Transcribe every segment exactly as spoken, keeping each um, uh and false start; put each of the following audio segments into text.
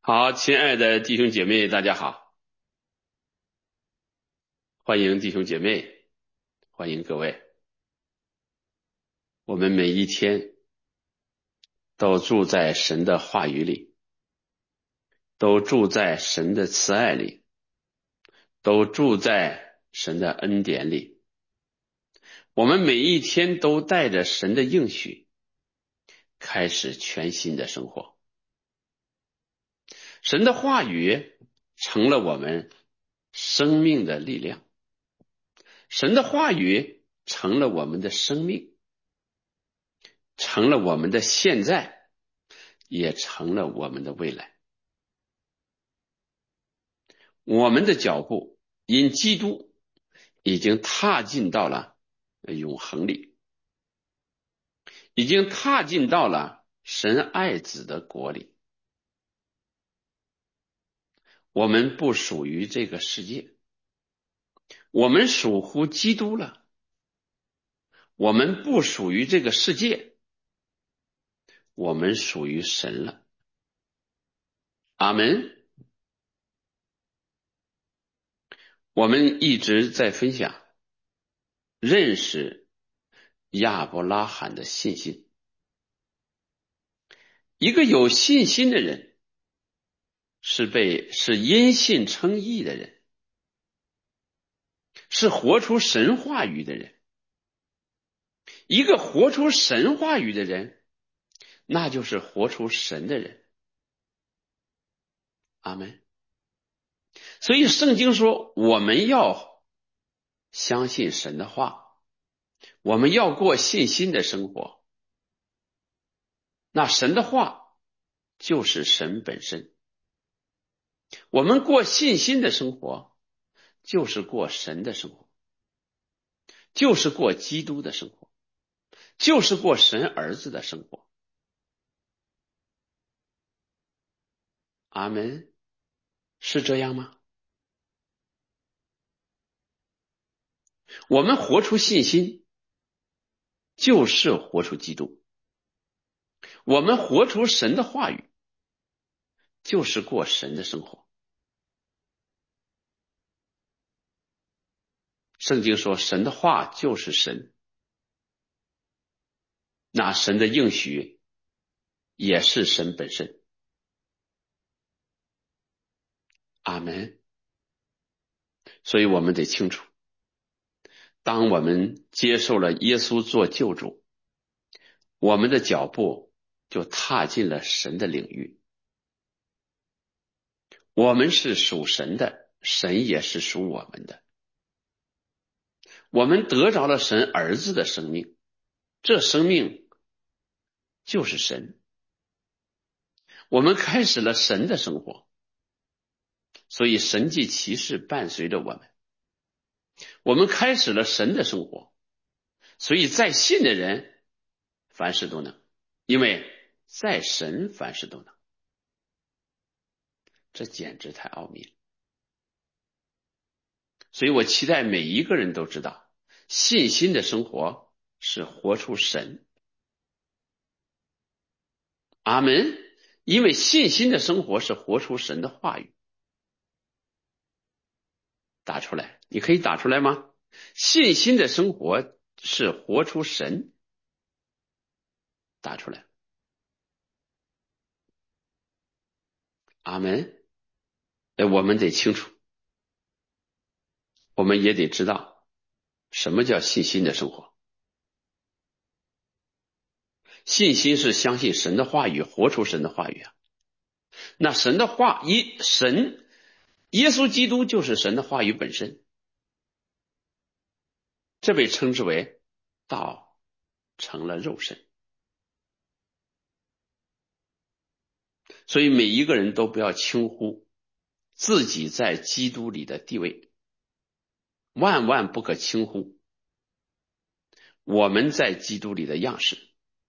好，亲爱的弟兄姐妹，大家好，欢迎弟兄姐妹，欢迎各位。我们每一天都住在神的话语里，都住在神的慈爱里，都住在神的恩典里。我们每一天都带着神的应许，开始全新的生活。神的话语成了我们生命的力量，神的话语成了我们的生命，成了我们的现在，也成了我们的未来。我们的脚步因基督已经踏进到了永恒里，已经踏进到了神爱子的国里。我们不属于这个世界，我们属乎基督了。我们不属于这个世界，我们属于神了。阿们。我们一直在分享认识亚伯拉罕的信心。一个有信心的人是被是因信称义的人，是活出神话语的人。一个活出神话语的人，那就是活出神的人。阿们。所以圣经说，我们要相信神的话，我们要过信心的生活。那神的话就是神本身，我们过信心的生活就是过神的生活，就是过基督的生活，就是过神儿子的生活。阿们。是这样吗？我们活出信心就是活出基督，我们活出神的话语就是过神的生活。圣经说神的话就是神，那神的应许也是神本身。阿们。所以我们得清楚，当我们接受了耶稣做救主，我们的脚步就踏进了神的领域。我们是属神的，神也是属我们的。我们得着了神儿子的生命，这生命就是神。我们开始了神的生活，所以神迹奇事伴随着我们。我们开始了神的生活，所以在信的人凡事都能，因为在神凡事都能。这简直太奥秘了。所以我期待每一个人都知道，信心的生活是活出神。阿们。因为信心的生活是活出神的话语。打出来，你可以打出来吗？信心的生活是活出神。打出来。阿们。哎，我们得清楚，我们也得知道什么叫信心的生活。信心是相信神的话语，活出神的话语啊。那神的话，一神耶稣基督就是神的话语本身，这被称之为道成了肉身。所以每一个人都不要轻忽自己在基督里的地位，万万不可轻忽我们在基督里的样式。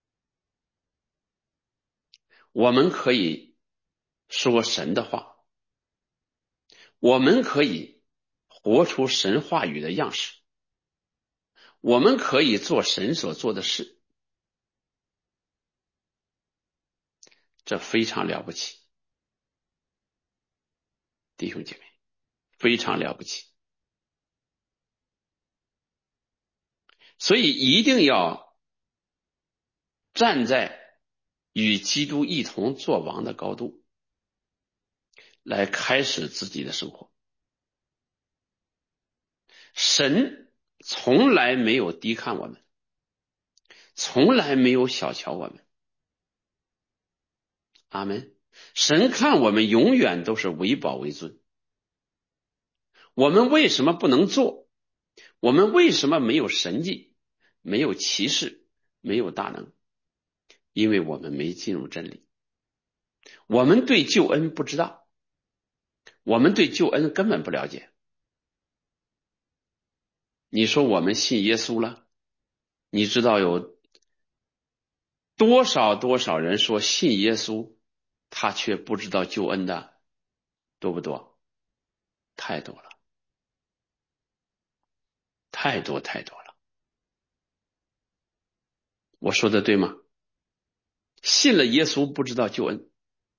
我们可以说神的话，我们可以活出神话语的样式，我们可以做神所做的事，这非常了不起。 弟兄姐妹，非常了不起。所以一定要站在与基督一同作王的高度来开始自己的生活。神从来没有低看我们，从来没有小瞧我们。阿们。神看我们永远都是为宝为尊。我们为什么不能做？我们为什么没有神迹，没有奇事，没有大能？因为我们没进入真理，我们对救恩不知道，我们对救恩根本不了解。你说我们信耶稣了，你知道有多少多少人说信耶稣，他却不知道救恩的，多不多？太多了，太多太多了。我说的对吗？信了耶稣不知道救恩，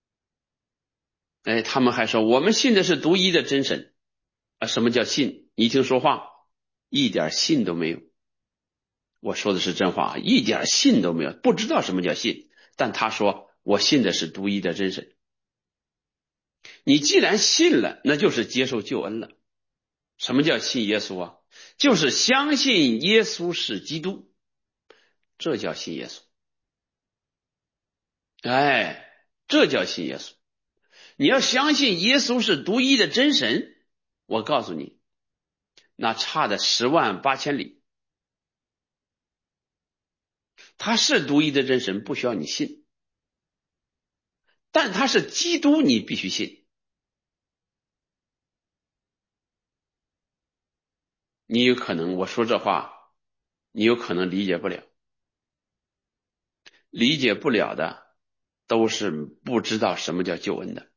哎，他们还说我们信的是独一的真神啊！什么叫信？你听说话，一点信都没有。我说的是真话，一点信都没有，不知道什么叫信。但他说我信的是独一的真神。你既然信了，那就是接受救恩了。什么叫信耶稣啊？就是相信耶稣是基督，这叫信耶稣。哎，这叫信耶稣。你要相信耶稣是独一的真神，我告诉你，那差的十万八千里。他是独一的真神，不需要你信，但他是基督，你必须信。你有可能我说这话，你有可能理解不了，理解不了的都是不知道什么叫救恩的。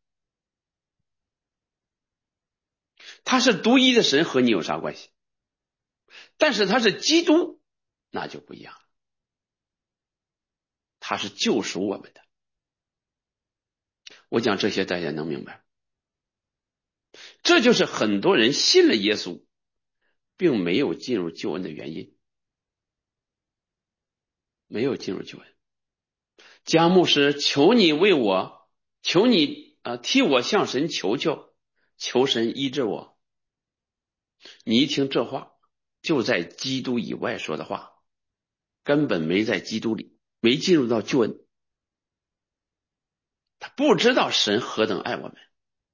他是独一的神，和你有啥关系？但是他是基督，那就不一样了。他是救赎我们的。我讲这些大家能明白，这就是很多人信了耶稣并没有进入救恩的原因，没有进入救恩。江牧师，求你为我，求你啊、呃，替我向神求求，求神医治我。你一听这话，就在基督以外说的话，根本没在基督里，没进入到救恩。他不知道神何等爱我们。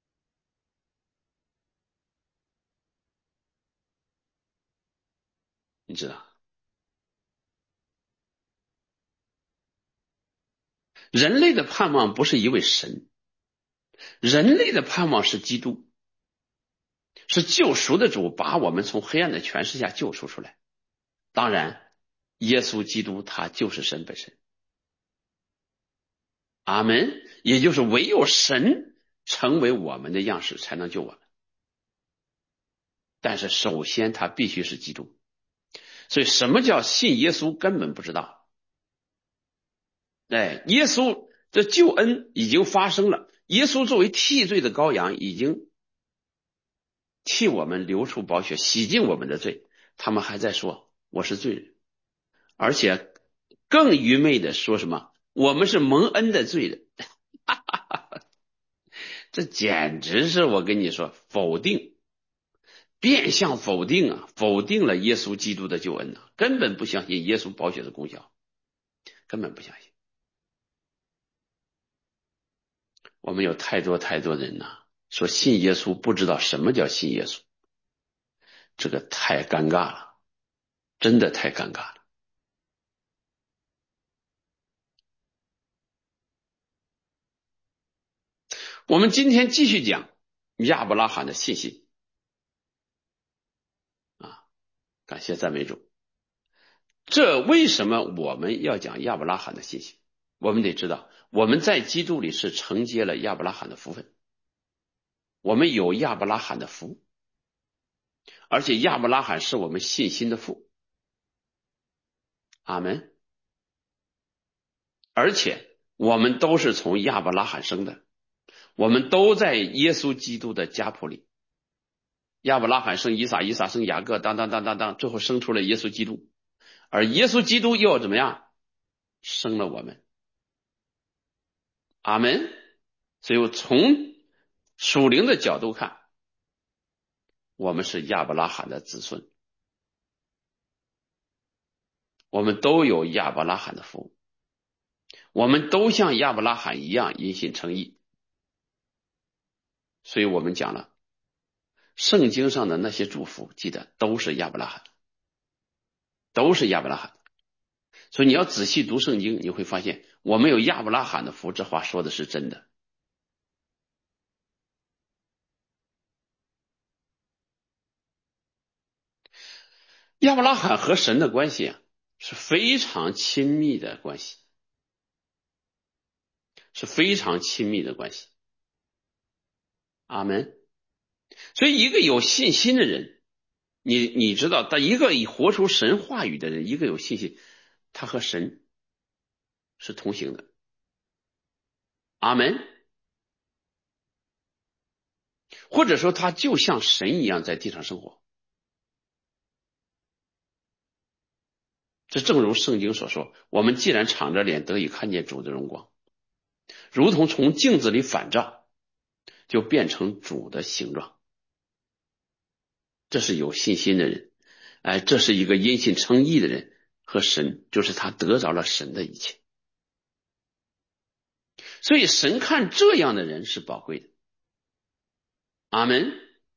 你知道，人类的盼望不是一位神，人类的盼望是基督，是救赎的主，把我们从黑暗的权势下救赎出来。当然，耶稣基督他就是神本身。阿们。也就是唯有神成为我们的样式，才能救我们。但是首先他必须是基督。所以什么叫信耶稣根本不知道。哎，耶稣的救恩已经发生了，耶稣作为替罪的羔羊已经替我们流出宝血，洗净我们的罪。他们还在说我是罪人，而且更愚昧的说什么我们是蒙恩的罪人。这简直是我跟你说否定，变相否定啊，否定了耶稣基督的救恩啊，根本不相信耶稣宝血的功效，根本不相信。我们有太多太多人呐、啊，说信耶稣不知道什么叫信耶稣，这个太尴尬了，真的太尴尬了。我们今天继续讲亚伯拉罕的信心啊，感谢赞美主。这为什么我们要讲亚伯拉罕的信心？我们得知道，我们在基督里是承接了亚伯拉罕的福分，我们有亚伯拉罕的福，而且亚伯拉罕是我们信心的父。阿们。而且我们都是从亚伯拉罕生的， 我们都在耶稣基督的家谱里。亚伯拉罕生以撒，以撒生雅各，当当当当当，最后生出了耶稣基督。而耶稣基督又要怎么样？生了我们。阿门。所以从属灵的角度看，我们是亚伯拉罕的子孙，我们都有亚伯拉罕的福，我们都像亚伯拉罕一样因信称义。所以我们讲了，圣经上的那些祝福，记得都是亚伯拉罕，都是亚伯拉罕。所以你要仔细读圣经，你会发现我们有亚伯拉罕的福，这话说的是真的。亚伯拉罕和神的关系啊，是非常亲密的关系，是非常亲密的关系。阿门。所以一个有信心的人，你你知道，他一个以活出神话语的人，一个有信心，他和神是同行的。阿门。或者说他就像神一样在地上生活。这正如圣经所说，我们既然敞着脸得以看见主的荣光，如同从镜子里反照，就变成主的形状。这是有信心的人，哎，这是一个因信称义的人，和神就是他得着了神的一切。所以神看这样的人是宝贵的。阿门。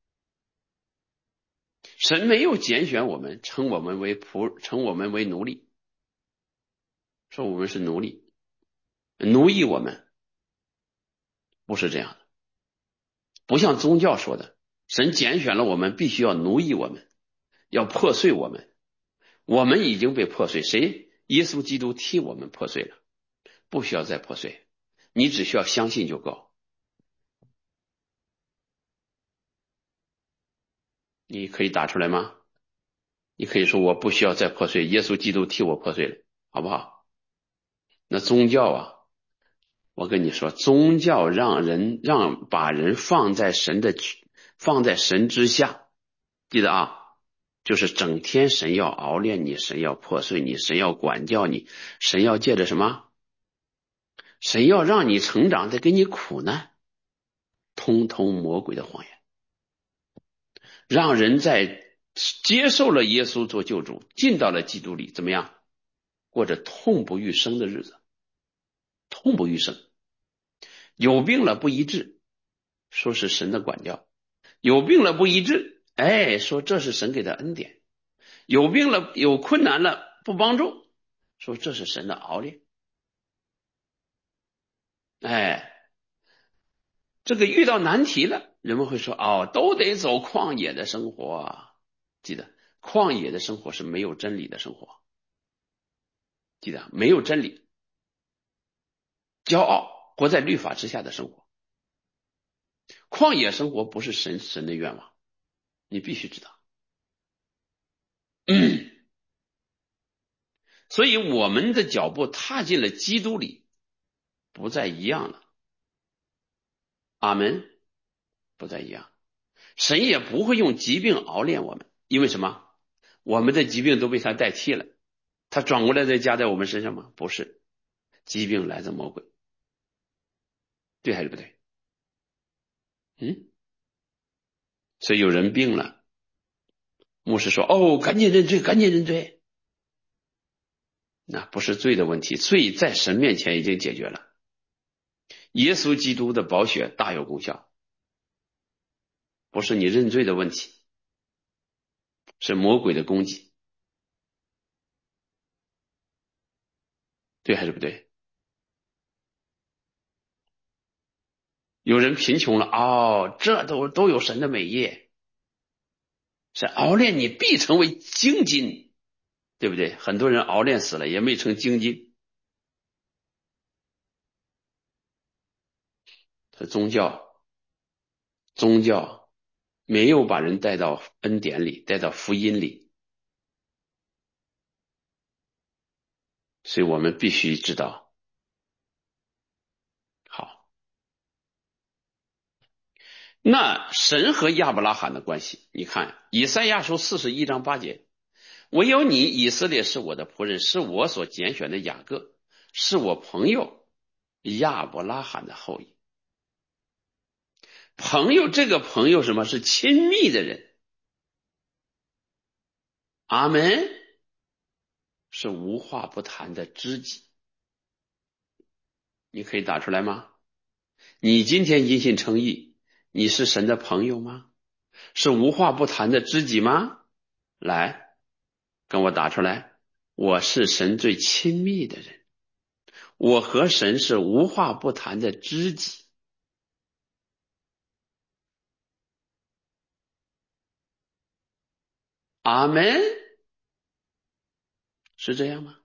神没有拣选我们，称我们为仆，称我们为奴隶，说我们是奴隶，奴役我们，不是这样的。不像宗教说的，神拣选了我们，必须要奴役我们，要破碎我们。我们已经被破碎，谁？耶稣基督替我们破碎了，不需要再破碎，你只需要相信就够。你可以打出来吗？你可以说我不需要再破碎，耶稣基督替我破碎了，好不好？那宗教啊，我跟你说，宗教让人让把人放在神的放在神之下，记得啊，就是整天神要熬炼你，神要破碎你，神要管教你，神要借着什么？神要让你成长，再给你苦难，通通魔鬼的谎言。让人在接受了耶稣做救主，进到了基督里，怎么样？过着痛不欲生的日子，痛不欲生。有病了不医治，说是神的管教；有病了不医治，哎，说这是神给的恩典；有病了有困难了不帮助，说这是神的熬炼。哎，这个遇到难题了，人们会说哦，都得走旷野的生活啊。记得，旷野的生活是没有真理的生活。记得，没有真理，骄傲，活在律法之下的生活。旷野生活不是神神的愿望，你必须知道。嗯，所以我们的脚步踏进了基督里，不再一样了。阿门。不再一样，神也不会用疾病熬炼我们，因为什么？我们的疾病都被他代替了，他转过来再加在我们身上吗？不是，疾病来自魔鬼，对还是不对？嗯，所以有人病了，牧师说：“哦，赶紧认罪，赶紧认罪。”那不是罪的问题，罪在神面前已经解决了。耶稣基督的宝血大有功效，不是你认罪的问题，是魔鬼的攻击，对还是不对？有人贫穷了，哦，这都都有神的美业，是熬炼你必成为精金，对不对？很多人熬炼死了也没成精金。他宗教宗教没有把人带到恩典里，带到福音里，所以我们必须知道。好， 那神和亚伯拉罕的关系，你看以赛亚书四十一章八节，唯有你以色列是我的仆人，是我所拣选的雅各，是我朋友亚伯拉罕的后裔。朋友，这个朋友什么是亲密的人？阿门。是无话不谈的知己。你可以打出来吗？你今天因信称义，你是神的朋友吗？是无话不谈的知己吗？来，跟我打出来。我是神最亲密的人，我和神是无话不谈的知己。阿门。是这样吗？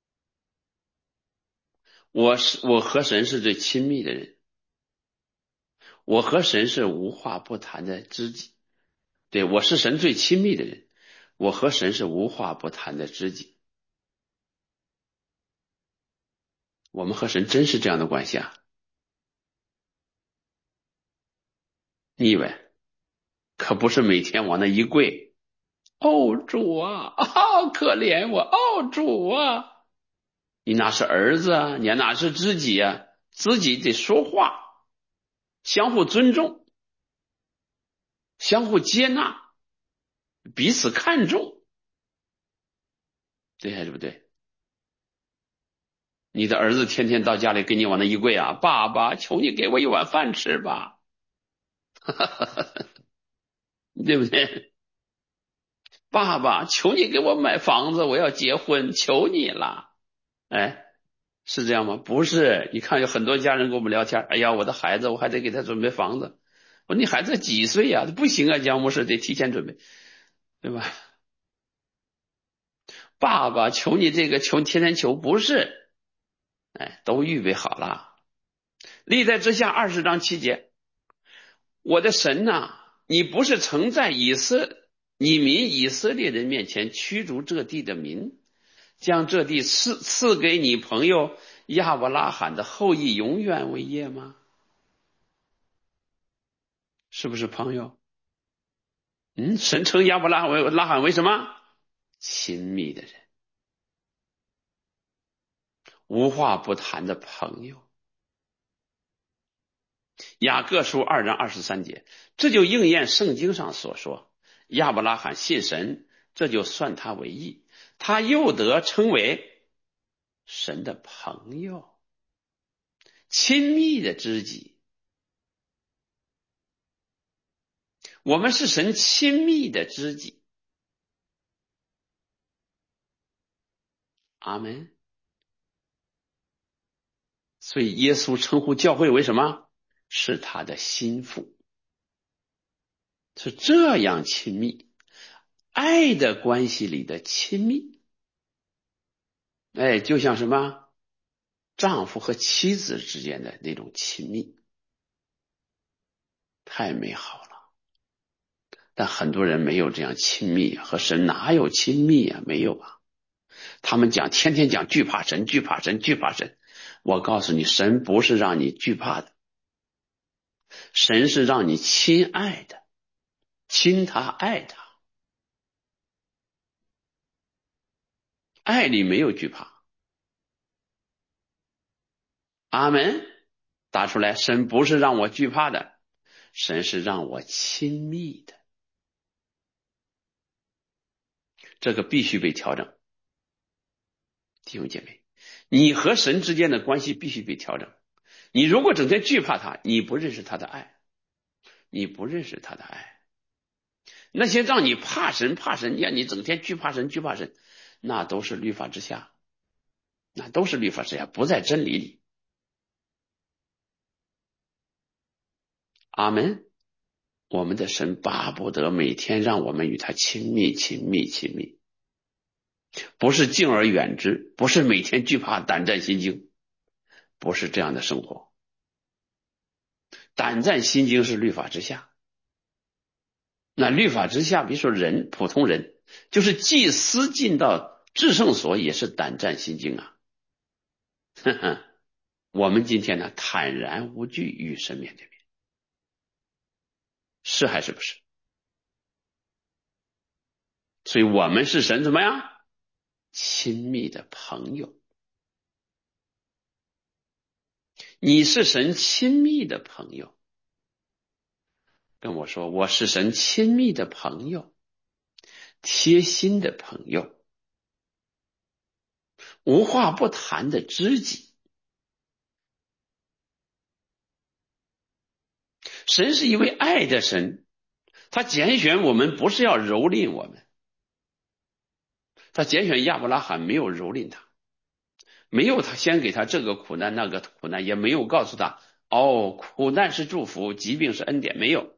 我是我和神是最亲密的人，我和神是无话不谈的知己。对，我是神最亲密的人，我和神是无话不谈的知己。我们和神真是这样的关系啊？你以为？可不是每天往那一跪，哦主啊，哦可怜我，哦主啊！你哪是儿子啊？你哪是知己啊？知己得说话，相互尊重，相互接纳，彼此看重，对还是不对？你的儿子天天到家里给你往那一跪啊，爸爸，求你给我一碗饭吃吧，对不对？爸爸，求你给我买房子，我要结婚，求你了。哎，是这样吗？不是，你看有很多家人跟我们聊天，哎呀，我的孩子，我还得给他准备房子。我说你孩子几岁呀？不行啊，姜牧师得提前准备，对吧？爸爸，求你这个求天天求，不是，哎，都预备好了。历代之下二十章七节，我的神呐、啊，你不是曾在以色你民以色列人面前驱逐这地的民，将这地赐赐给你朋友亚伯拉罕的后裔永远为业吗？是不是朋友？嗯，神称亚伯拉罕为拉罕为什么？亲密的人，无话不谈的朋友。雅各书二章二十三节，这就应验圣经上所说，亚伯拉罕信神，这就算他为义，他又得称为神的朋友，亲密的知己。我们是神亲密的知己。阿门。所以耶稣称呼教会为什么？是他的心腹，是这样亲密，爱的关系里的亲密。哎，就像什么丈夫和妻子之间的那种亲密，太美好了。但很多人没有这样亲密，和神哪有亲密啊？没有啊。他们讲天天讲惧怕神，惧怕神，惧怕神。我告诉你，神不是让你惧怕的，神是让你亲爱的，亲他，爱他。爱里没有惧怕。阿门。打出来，神不是让我惧怕的，神是让我亲密的。这个必须被调整。弟兄姐妹，你和神之间的关系必须被调整。你如果整天惧怕他，你不认识他的爱，你不认识他的爱。那些让你怕神怕神，让你整天惧怕神惧怕神，那都是律法之下，那都是律法之下，不在真理里。阿门。我们的神巴不得每天让我们与他亲密亲密亲密，不是敬而远之，不是每天惧怕胆战心惊，不是这样的生活。胆战心惊是律法之下，那律法之下，比如说人普通人，就是祭司进到至圣所也是胆战心惊啊。呵呵，，我们今天呢坦然无惧与神面对面。 是还是不是？所以我们是神怎么样？亲密的朋友。你是神亲密的朋友，跟我说我是神亲密的朋友，贴心的朋友，无话不谈的知己。神是一位爱的神，他拣选我们不是要蹂躏我们，他拣选亚伯拉罕没有蹂躏他，没有他先给他这个苦难那个苦难，也没有告诉他哦，苦难是祝福，疾病是恩典，没有，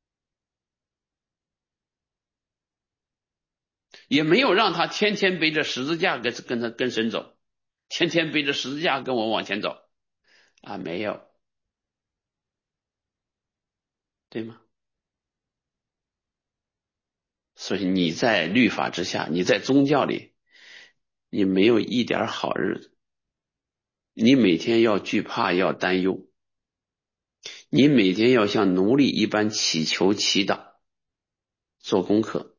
也没有让他天天背着十字架跟跟他跟神走，天天背着十字架跟我往前走啊，没有，对吗？所以你在律法之下，你在宗教里，你没有一点好日子，你每天要惧怕，要担忧，你每天要像奴隶一般祈求、祈祷、做功课，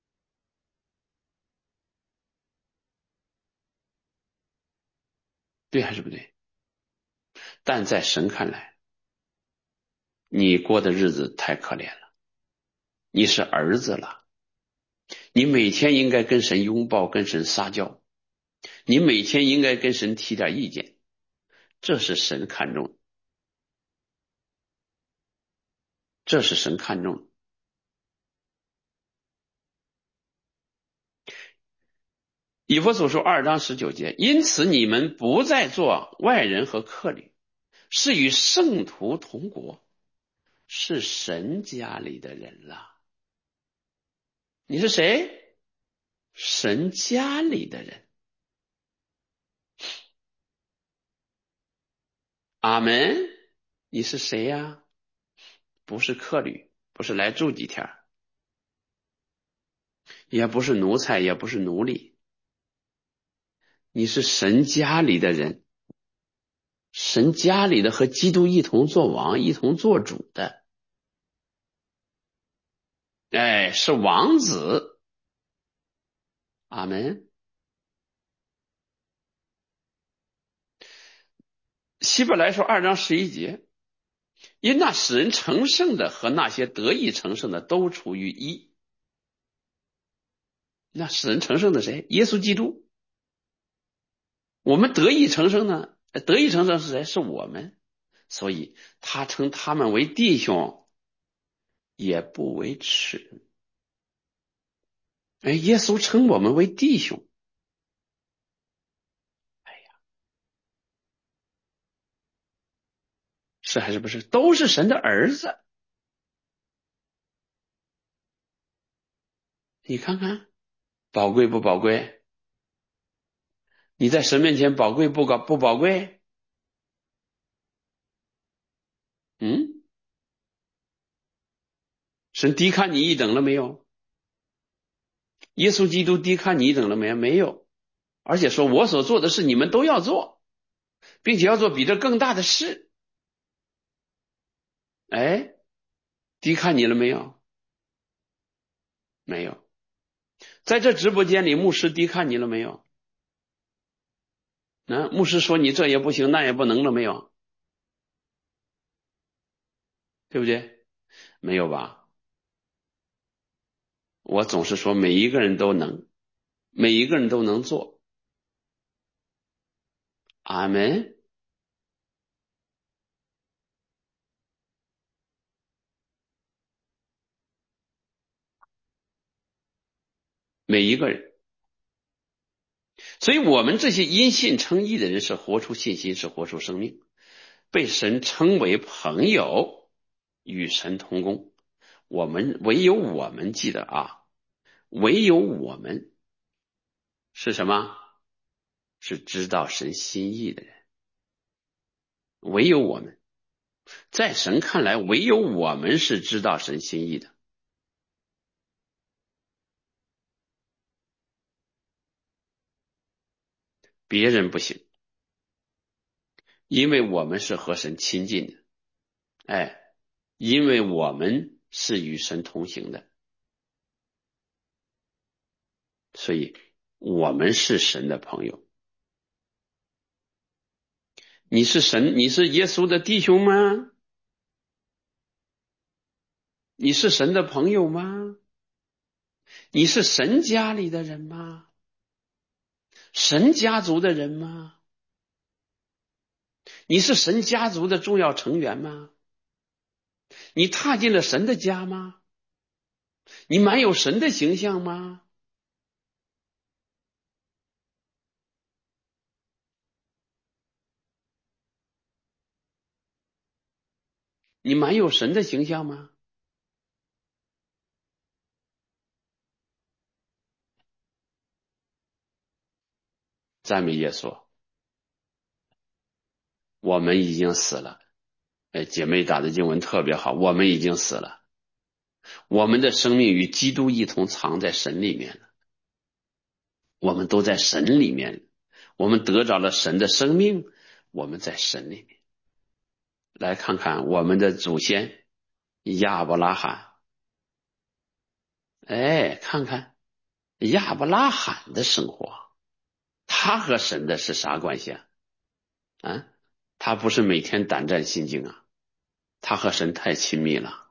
对还是不对？但在神看来，你过的日子太可怜了，你是儿子了，你每天应该跟神拥抱，跟神撒娇，你每天应该跟神提点意见，这是神看重的，这是神看重的。以弗所书二章十九节，因此你们不再做外人和客旅，是与圣徒同国，是神家里的人了。你是谁？神家里的人。阿门。你是谁呀？不是客旅，不是来住几天，也不是奴才，也不是奴隶，你是神家里的人，神家里的和基督一同做王，一同做主的。哎，是王子。阿门。希伯来书二章十一节，因那使人成圣的和那些得以成圣的都处于一。那使人成圣的谁？耶稣基督。我们得以成圣呢？得以成圣是谁？是我们。所以他称他们为弟兄，也不为耻。哎，耶稣称我们为弟兄。哎呀，是还是不是？都是神的儿子。你看看，宝贵不宝贵？你在神面前宝贵不高不宝贵？嗯，神低看你一等了没有？耶稣基督低看你一等了没有？没有。而且说我所做的事你们都要做，并且要做比这更大的事。哎，低看你了没有？没有。在这直播间里，牧师低看你了没有？那、啊、牧师说你这也不行，那也不能了没有？对不对？没有吧？我总是说每一个人都能，每一个人都能做。阿门。每一个人。所以我们这些因信称义的人是活出信心，是活出生命，被神称为朋友，与神同工。我们唯有我们记得啊，唯有我们是什么？是知道神心意的人。唯有我们，在神看来，唯有我们是知道神心意的，别人不行，因为我们是和神亲近的。哎，因为我们是与神同行的，所以我们是神的朋友。你是神，你是耶稣的弟兄吗？你是神的朋友吗？你是神家里的人吗？神家族的人吗？你是神家族的重要成员吗？你踏进了神的家吗？你满有神的形象吗？你满有神的形象吗？赞美耶稣，我们已经死了。哎，姐妹打的经文特别好，我们已经死了，我们的生命与基督一同藏在神里面了，我们都在神里面，我们得着了神的生命，我们在神里面。来看看我们的祖先亚伯拉罕，哎，看看亚伯拉罕的生活，他和神的是啥关系啊？啊，他不是每天胆战心惊啊，他和神太亲密了。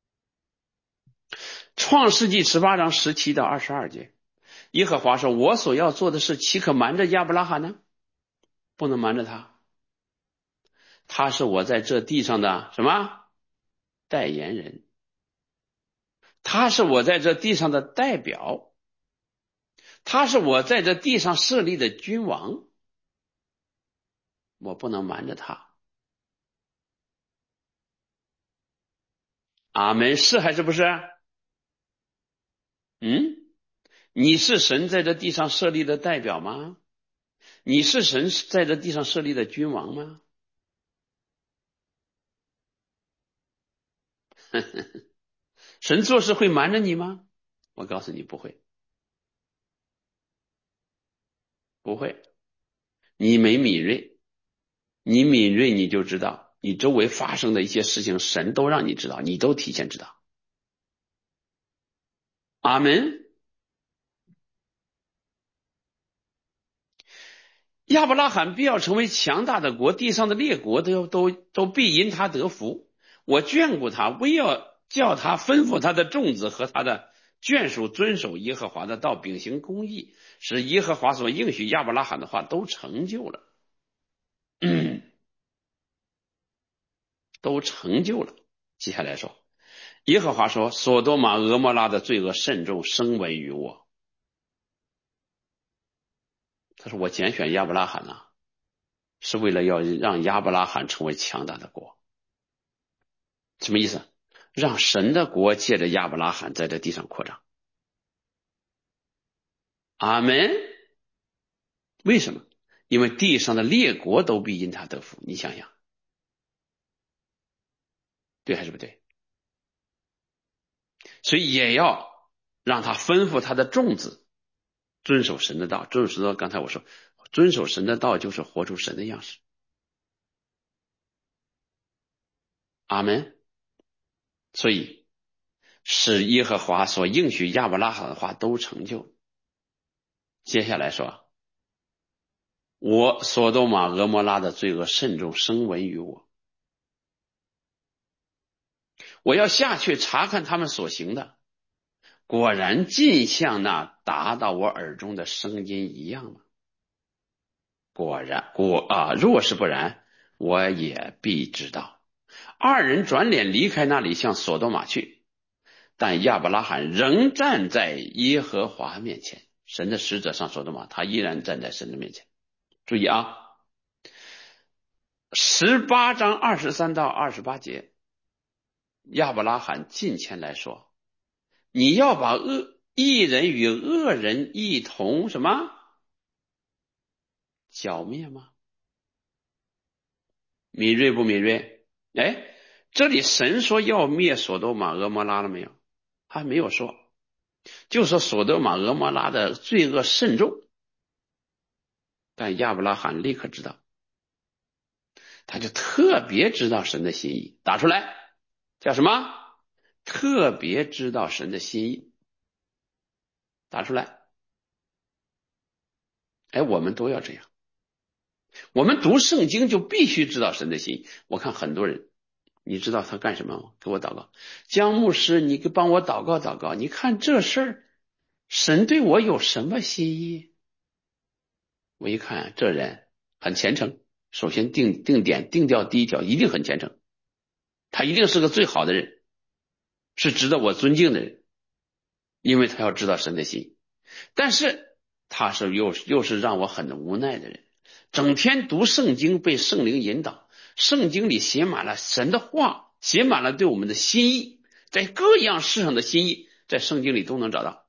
创世纪十八章十七到二十二节，耶和华说：“我所要做的事，岂可瞒着亚伯拉罕呢？不能瞒着他，他是我在这地上的什么代言人，他是我在这地上的代表，他是我在这地上设立的君王，我不能瞒着他。”阿门，是还是不是？嗯，你是神在这地上设立的代表吗？你是神在这地上设立的君王吗？神做事会瞒着你吗？我告诉你，不会，不会。你没敏锐，你敏锐你就知道，你周围发生的一些事情，神都让你知道，你都提前知道。阿门。亚伯拉罕必要成为强大的国，地上的列国都都都必因他得福。我眷顾他，唯要叫他吩咐他的众子和他的眷属遵守耶和华的道，秉行公义，使耶和华所应许亚伯拉罕的话都成就了，嗯，都成就了。接下来说，耶和华说：“所多玛、俄摩拉的罪恶甚重，声闻于我。”他说：“我拣选亚伯拉罕呢，是为了要让亚伯拉罕成为强大的国。”什么意思？让神的国借着亚伯拉罕在这地上扩张。阿门。为什么？因为地上的列国都必因他得福。你想想，对还是不对？所以也要让他吩咐他的众子遵守神的道。遵守神的道，刚才我说，遵守神的道就是活出神的样式。阿门。所以使耶和华所应许亚伯拉罕的话都成就。接下来说，我所多玛、俄摩拉的罪恶甚重，声闻于我。我要下去查看他们所行的，果然尽像那达到我耳中的声音一样吗？果然，果啊，若是不然，我也必知道。二人转脸离开那里，向索多玛去，但亚伯拉罕仍站在耶和华面前。神的使者上索多玛，他依然站在神的面前。注意啊，十八章二十三到二十八节，亚伯拉罕近前来说：“你要把恶义人与恶人一同什么剿灭吗？”敏锐不敏锐？哎，这里神说要灭索多玛、俄摩拉了没有？还没有说，就说索多玛、俄摩拉的罪恶甚重。但亚伯拉罕立刻知道，他就特别知道神的心意，打出来叫什么？ 特别知道神的心意。打出来。哎，我们都要这样。我们读圣经就必须知道神的心意。我看很多人，你知道他干什么吗？给我祷告。江牧师，你给帮我祷告祷告。你看这事儿，神对我有什么心意？我一看这人很虔诚，首先定定点定调第一条，一定很虔诚，他一定是个最好的人，是值得我尊敬的人，因为他要知道神的心意。但是他是又又是让我很无奈的人，整天读圣经，被圣灵引导，圣经里写满了神的话，写满了对我们的心意，在各样事上的心意，在圣经里都能找到，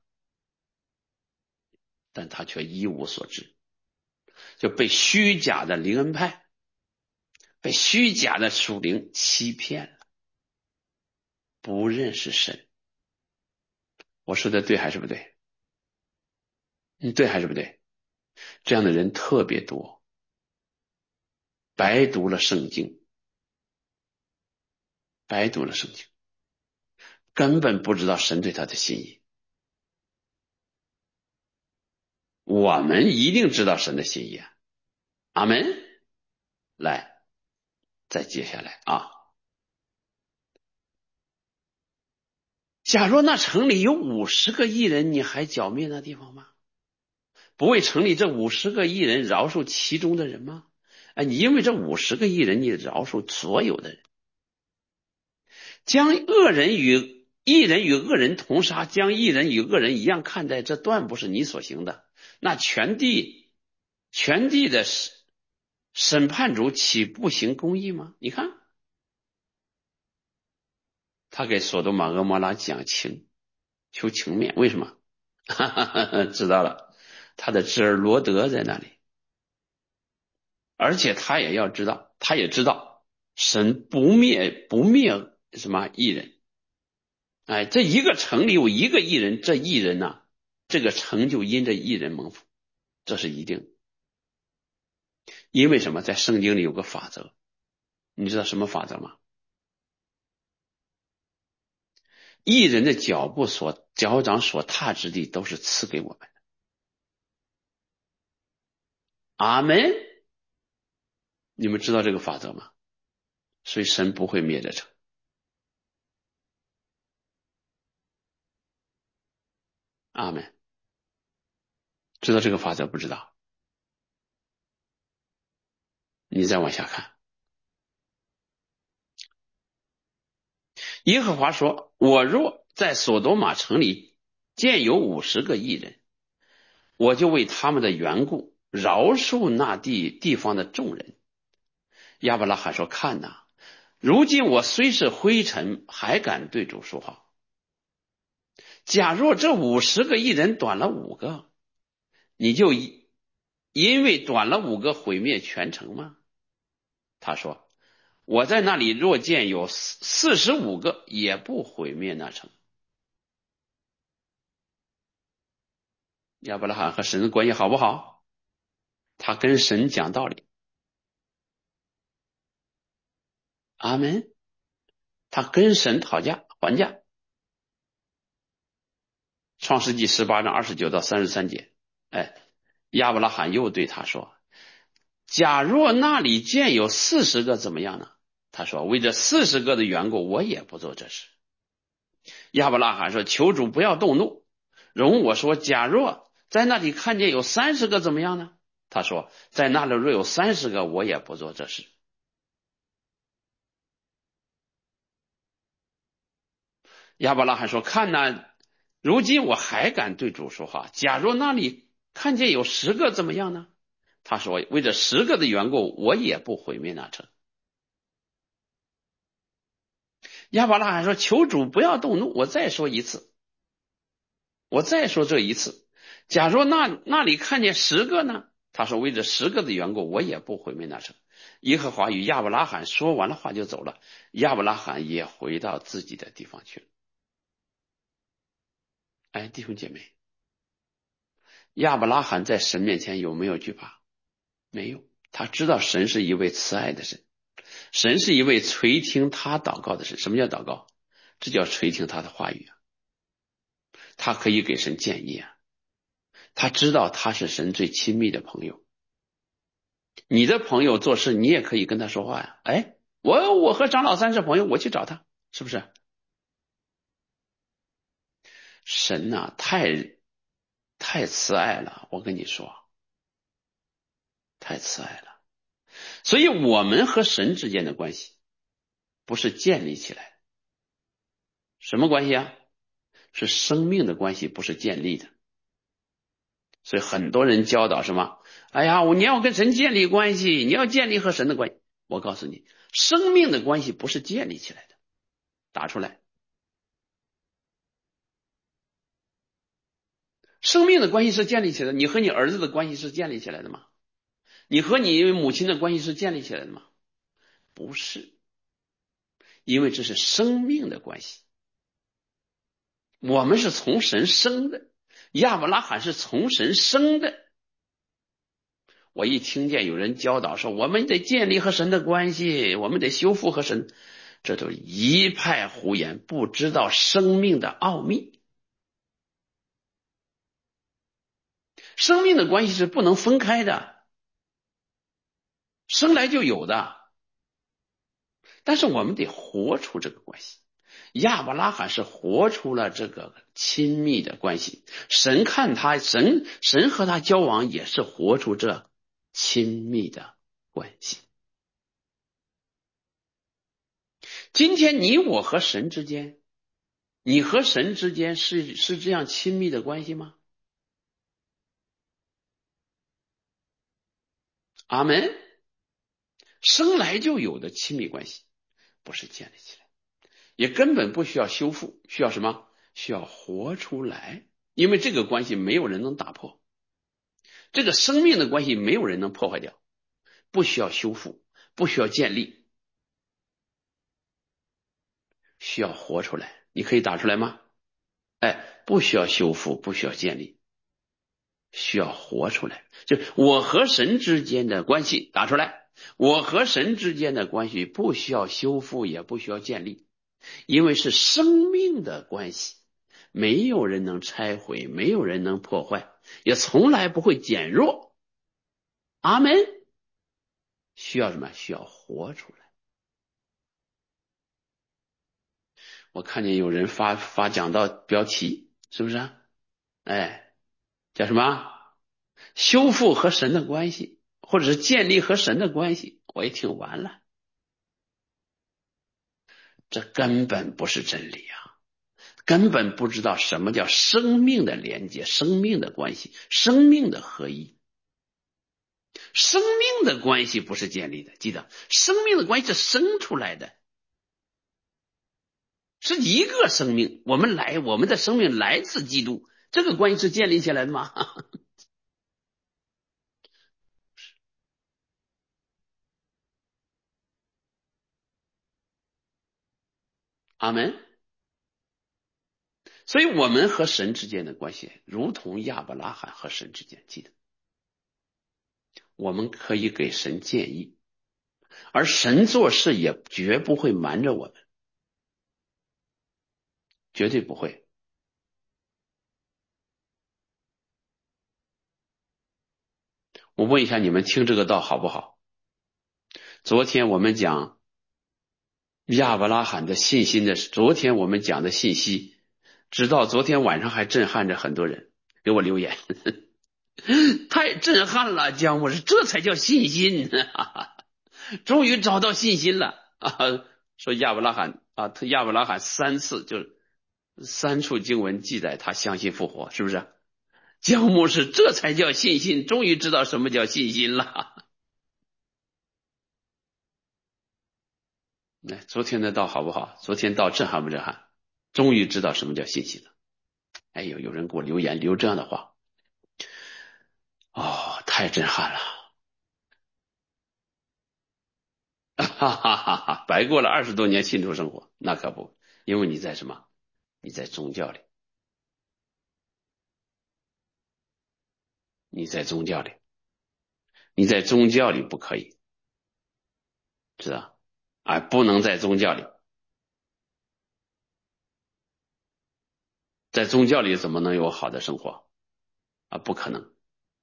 但他却一无所知，就被虚假的灵恩派，被虚假的属灵欺骗了，不认识神。我说的对还是不对？嗯，对还是不对？这样的人特别多，白读了圣经，白读了圣经，根本不知道神对他的心意。我们一定知道神的心意啊！阿门。来，再接下来啊，假若那城里有五十个义人，你还剿灭那地方吗？不为城里这五十个义人饶恕其中的人吗？哎，你因为这五十个义人，你饶恕所有的人，将恶人与义人与恶人同杀，将义人与恶人一样看待，这断不是你所行的。那全地全地的审判主岂不行公义吗？你看，他给索多玛俄摩拉讲情，求情面，为什么？哈哈哈，知道了，他的侄儿罗德在那里，而且他也要知道，他也知道神不灭不灭什么义人。哎，这一个城里有一个义人，这义人呢、啊，这个城就因着义人蒙福，这是一定。因为什么？在圣经里有个法则，你知道什么法则吗？义人的脚步所脚掌所踏之地，都是赐给我们的。阿门。你们知道这个法则吗？所以神不会灭这城。阿门。知道这个法则不知道？你再往下看。耶和华说：我若在所多玛城里见有五十个义人，我就为他们的缘故饶恕那地地方的众人。亚伯拉罕说：看哪，如今我虽是灰尘，还敢对主说话。假若这五十个义人短了五个，你就因为短了五个毁灭全城吗？他说：我在那里若见有四十五个，也不毁灭那城。亚伯拉罕和神的关系好不好？他跟神讲道理。阿门。他跟神讨价还价。创世纪十八章二十九到三十三节。哎，亚伯拉罕又对他说：假若那里见有四十个怎么样呢？他说：为这四十个的缘故，我也不做这事。亚伯拉罕说：求主不要动怒，容我说，假若在那里看见有三十个怎么样呢？他说：在那里若有三十个，我也不做这事。亚伯拉罕说：看哪，如今我还敢对主说话，假若那里看见有十个怎么样呢？他说：为这十个的缘故，我也不毁灭那城。亚伯拉罕说：求主不要动怒，我再说一次，我再说这一次，假若那那里看见十个呢？他说：为这十个的缘故，我也不毁灭那城。耶和华与亚伯拉罕说完了话就走了，亚伯拉罕也回到自己的地方去了。哎，弟兄姐妹，亚伯拉罕在神面前有没有惧怕？没有。他知道神是一位慈爱的神，神是一位垂听他祷告的神。什么叫祷告？ 这叫垂听他的话语啊。他可以给神建议啊，他知道他是神最亲密的朋友。你的朋友做事，你也可以跟他说话呀。哎，我我和张老三是朋友，我去找他，是不是？神呐、啊，太太慈爱了，我跟你说，太慈爱了。所以我们和神之间的关系不是建立起来的，什么关系啊？是生命的关系，不是建立的。所以很多人教导什么？哎呀，你要跟神建立关系，你要建立和神的关系。我告诉你，生命的关系不是建立起来的。打出来，生命的关系是建立起来的。你和你儿子的关系是建立起来的吗？你和你母亲的关系是建立起来的吗？不是，因为这是生命的关系。我们是从神生的，亚伯拉罕是从神生的。我一听见有人教导说我们得建立和神的关系，我们得修复和神，这都一派胡言，不知道生命的奥秘。生命的关系是不能分开的，生来就有的，但是我们得活出这个关系。亚伯拉罕是活出了这个亲密的关系，神看他，神神和他交往也是活出这亲密的关系。今天你我和神之间，你和神之间是是这样亲密的关系吗？阿门。生来就有的亲密关系，不是建立起来，也根本不需要修复，需要什么？需要活出来，因为这个关系没有人能打破，这个生命的关系没有人能破坏掉，不需要修复，不需要建立，需要活出来。你可以打出来吗？哎，不需要修复，不需要建立，需要活出来。就我和神之间的关系打出来，我和神之间的关系不需要修复，也不需要建立，因为是生命的关系，没有人能拆毁，没有人能破坏，也从来不会减弱。阿门。需要什么？需要活出来。我看见有人发发讲到标题，是不是啊？哎，叫什么？修复和神的关系，或者是建立和神的关系。我一听完了，这根本不是真理啊！根本不知道什么叫生命的连接、生命的关系、生命的合一。生命的关系不是建立的，记得，生命的关系是生出来的，是一个生命。我们来，我们的生命来自基督，这个关系是建立起来的吗？阿门。所以我们和神之间的关系，如同亚伯拉罕和神之间，记得，我们可以给神建议，而神做事也绝不会瞒着我们，绝对不会。我问一下你们听这个道好不好？昨天我们讲亚伯拉罕的信心的，昨天我们讲的信息，直到昨天晚上还震撼着很多人给我留言，太震撼了，姜牧师，这才叫信心，哈哈，终于找到信心了啊！说亚伯拉罕啊，他亚伯拉罕三次就是三处经文记载他相信复活，是不是？姜牧师，这才叫信心，终于知道什么叫信心了。来，昨天的道好不好？昨天道震撼不震撼？终于知道什么叫信心了。哎呦，有人给我留言留这样的话，哦，太震撼了，哈哈哈哈！白过了二十多年信徒生活，那可不，因为你在什么？你在宗教里，你在宗教里，你在宗教里不可以，知道？啊，不能在宗教里。 在宗教里怎么能有好的生活啊？不可能，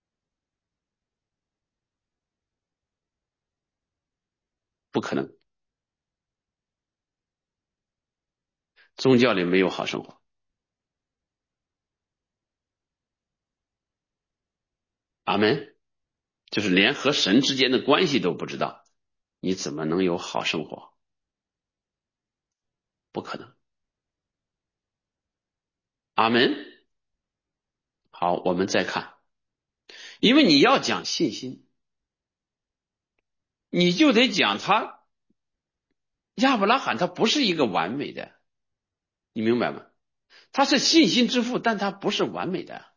不可能，宗教里没有好生活。阿门。就是连和神之间的关系都不知道，你怎么能有好生活？不可能。阿门。好，我们再看，因为你要讲信心，你就得讲他亚伯拉罕他不是一个完美的，你明白吗？他是信心之父，但他不是完美的。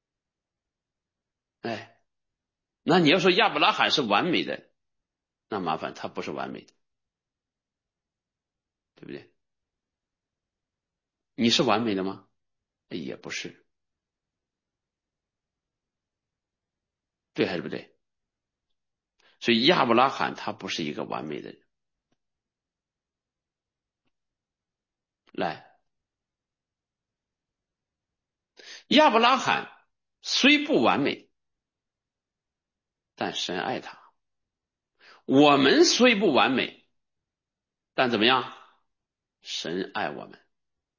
哎，那你要说亚伯拉罕是完美的，那麻烦他不是完美的，对不对？你是完美的吗？也不是，对还是不对？所以亚伯拉罕他不是一个完美的人。来，亚伯拉罕虽不完美，但神爱他；我们虽不完美，但怎么样？神爱我们。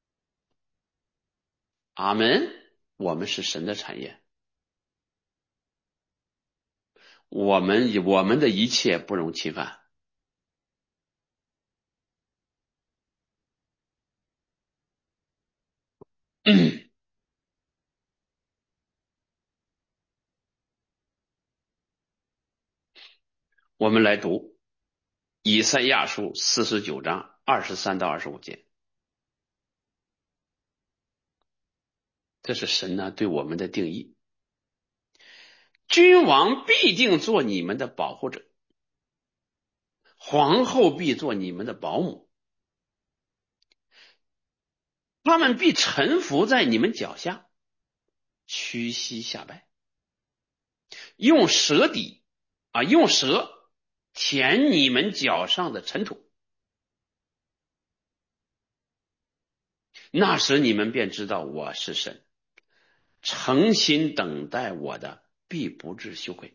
阿门。我们是神的产业，我们我们的一切不容侵犯。我们来读以赛亚书四十九章二十三到二十五节，这是神呢对我们的定义。君王必定做你们的保护者，皇后必做你们的保姆，他们必臣服在你们脚下，屈膝下拜，用舌底啊，用舌舔你们脚上的尘土。那时你们便知道我是神，诚心等待我的必不致羞愧。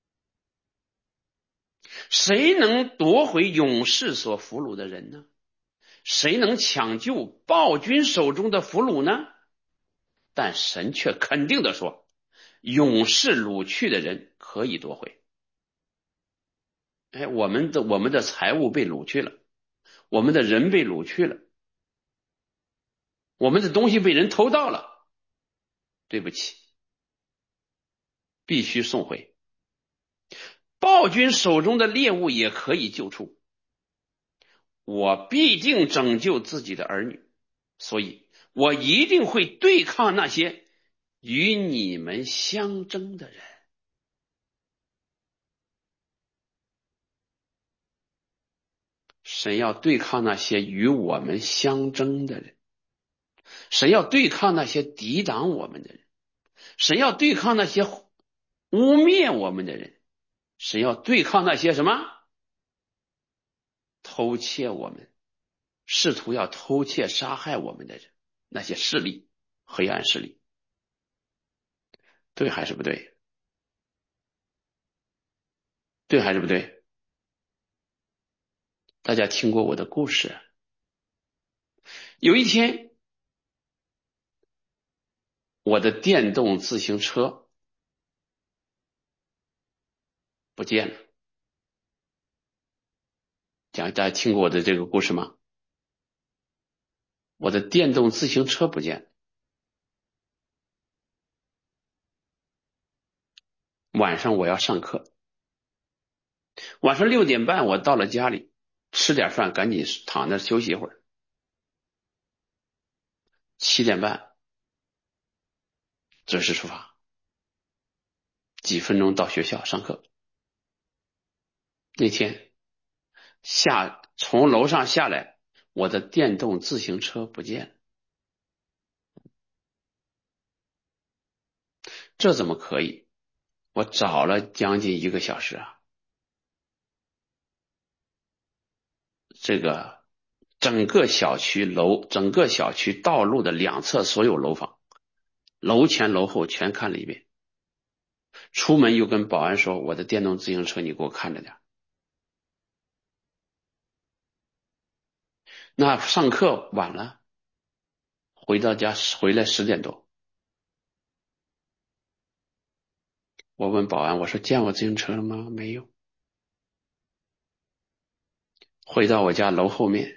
谁能夺回勇士所俘虏的人呢？谁能抢救暴君手中的俘虏呢？但神却肯定的说，勇士掳去的人可以夺回。哎，我们的我们的财物被掳去了，我们的人被掳去了，我们的东西被人偷到了，对不起，必须送回。暴君手中的猎物也可以救出，我必定拯救自己的儿女，所以我一定会对抗那些与你们相争的人。神要对抗那些与我们相争的人，神要对抗那些抵挡我们的人，神要对抗那些污蔑我们的人，神要对抗那些什么偷窃我们，试图要偷窃杀害我们的人，那些势力，黑暗势力。对还是不对？对还是不对？大家听过我的故事。有一天，我的电动自行车不见了。讲大家听过我的这个故事吗？我的电动自行车不见了。晚上我要上课，晚上六点半我到了家里，吃点饭，赶紧躺那休息一会儿。七点半准时出发，几分钟到学校上课。那天下从楼上下来，我的电动自行车不见了。这怎么可以？我找了将近一个小时啊，这个整个小区楼，整个小区道路的两侧所有楼房，楼前楼后全看了一遍。出门又跟保安说：“我的电动自行车你给我看着点。”那上课晚了，回到家回来十点多，我问保安，我说见我自行车了吗？没有。回到我家楼后面，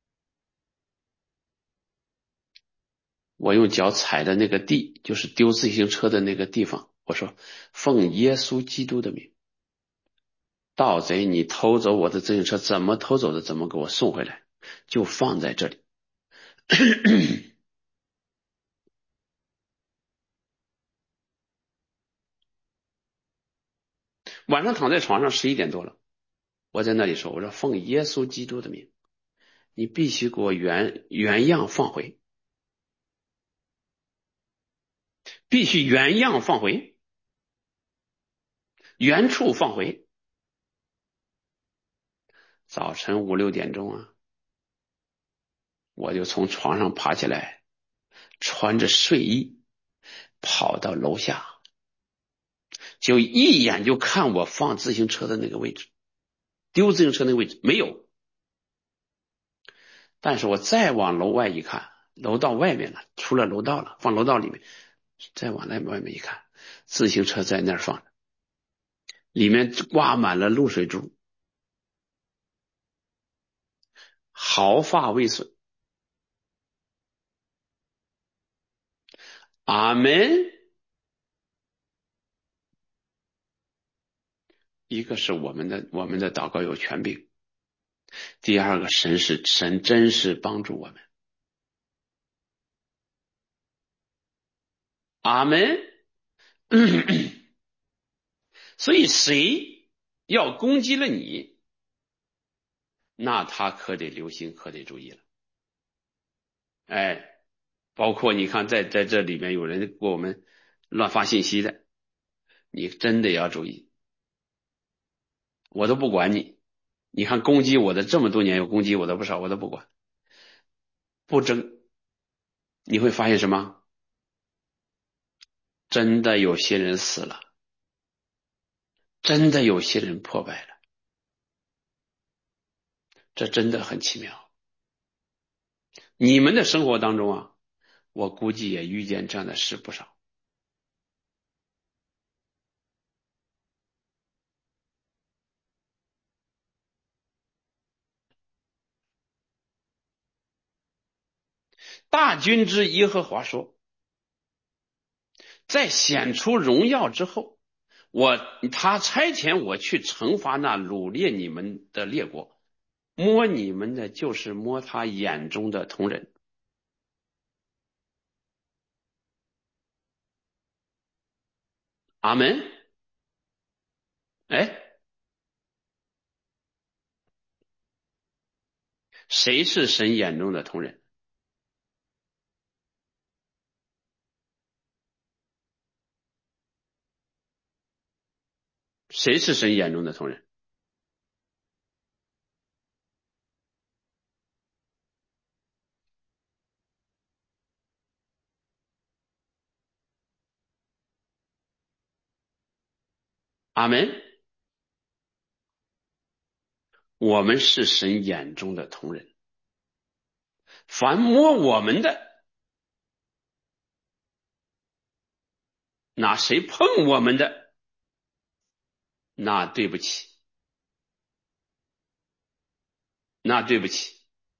我用脚踩的那个地，就是丢自行车的那个地方，我说奉耶稣基督的名，盗贼，你偷走我的自行车，怎么偷走的怎么给我送回来，就放在这里。晚上躺在床上十一点多了，我在那里说，我说奉耶稣基督的名，你必须给我原原样放回，必须原样放回，原处放回。早晨五六点钟啊，我就从床上爬起来，穿着睡衣跑到楼下，就一眼就看我放自行车的那个位置，丢自行车那个位置没有。但是我再往楼外一看，楼道外面了，出了楼道了，放楼道里面，再往那外面一看，自行车在那儿放着，里面挂满了露水珠，毫发未损。阿门。一个是我们的我们的祷告有权柄，第二个神是神真是帮助我们。阿门。所以谁要攻击了你，那他可得留心，可得注意了。哎，包括你看在在这里面有人给我们乱发信息的，你真的要注意。我都不管你，你看攻击我的这么多年，有攻击我的不少，我都不管，不争。你会发现什么？真的有些人死了，真的有些人破败了，这真的很奇妙。你们的生活当中啊，我估计也遇见这样的事不少。大军之耶和华说，在显出荣耀之后，我他差遣我去惩罚那掳掠你们的列国，摸你们的就是摸他眼中的瞳人。阿门。哎，谁是神眼中的瞳人？谁是神眼中的瞳人？阿门。我们是神眼中的瞳人，凡摸我们的，那谁碰我们的，那对不起，那对不起。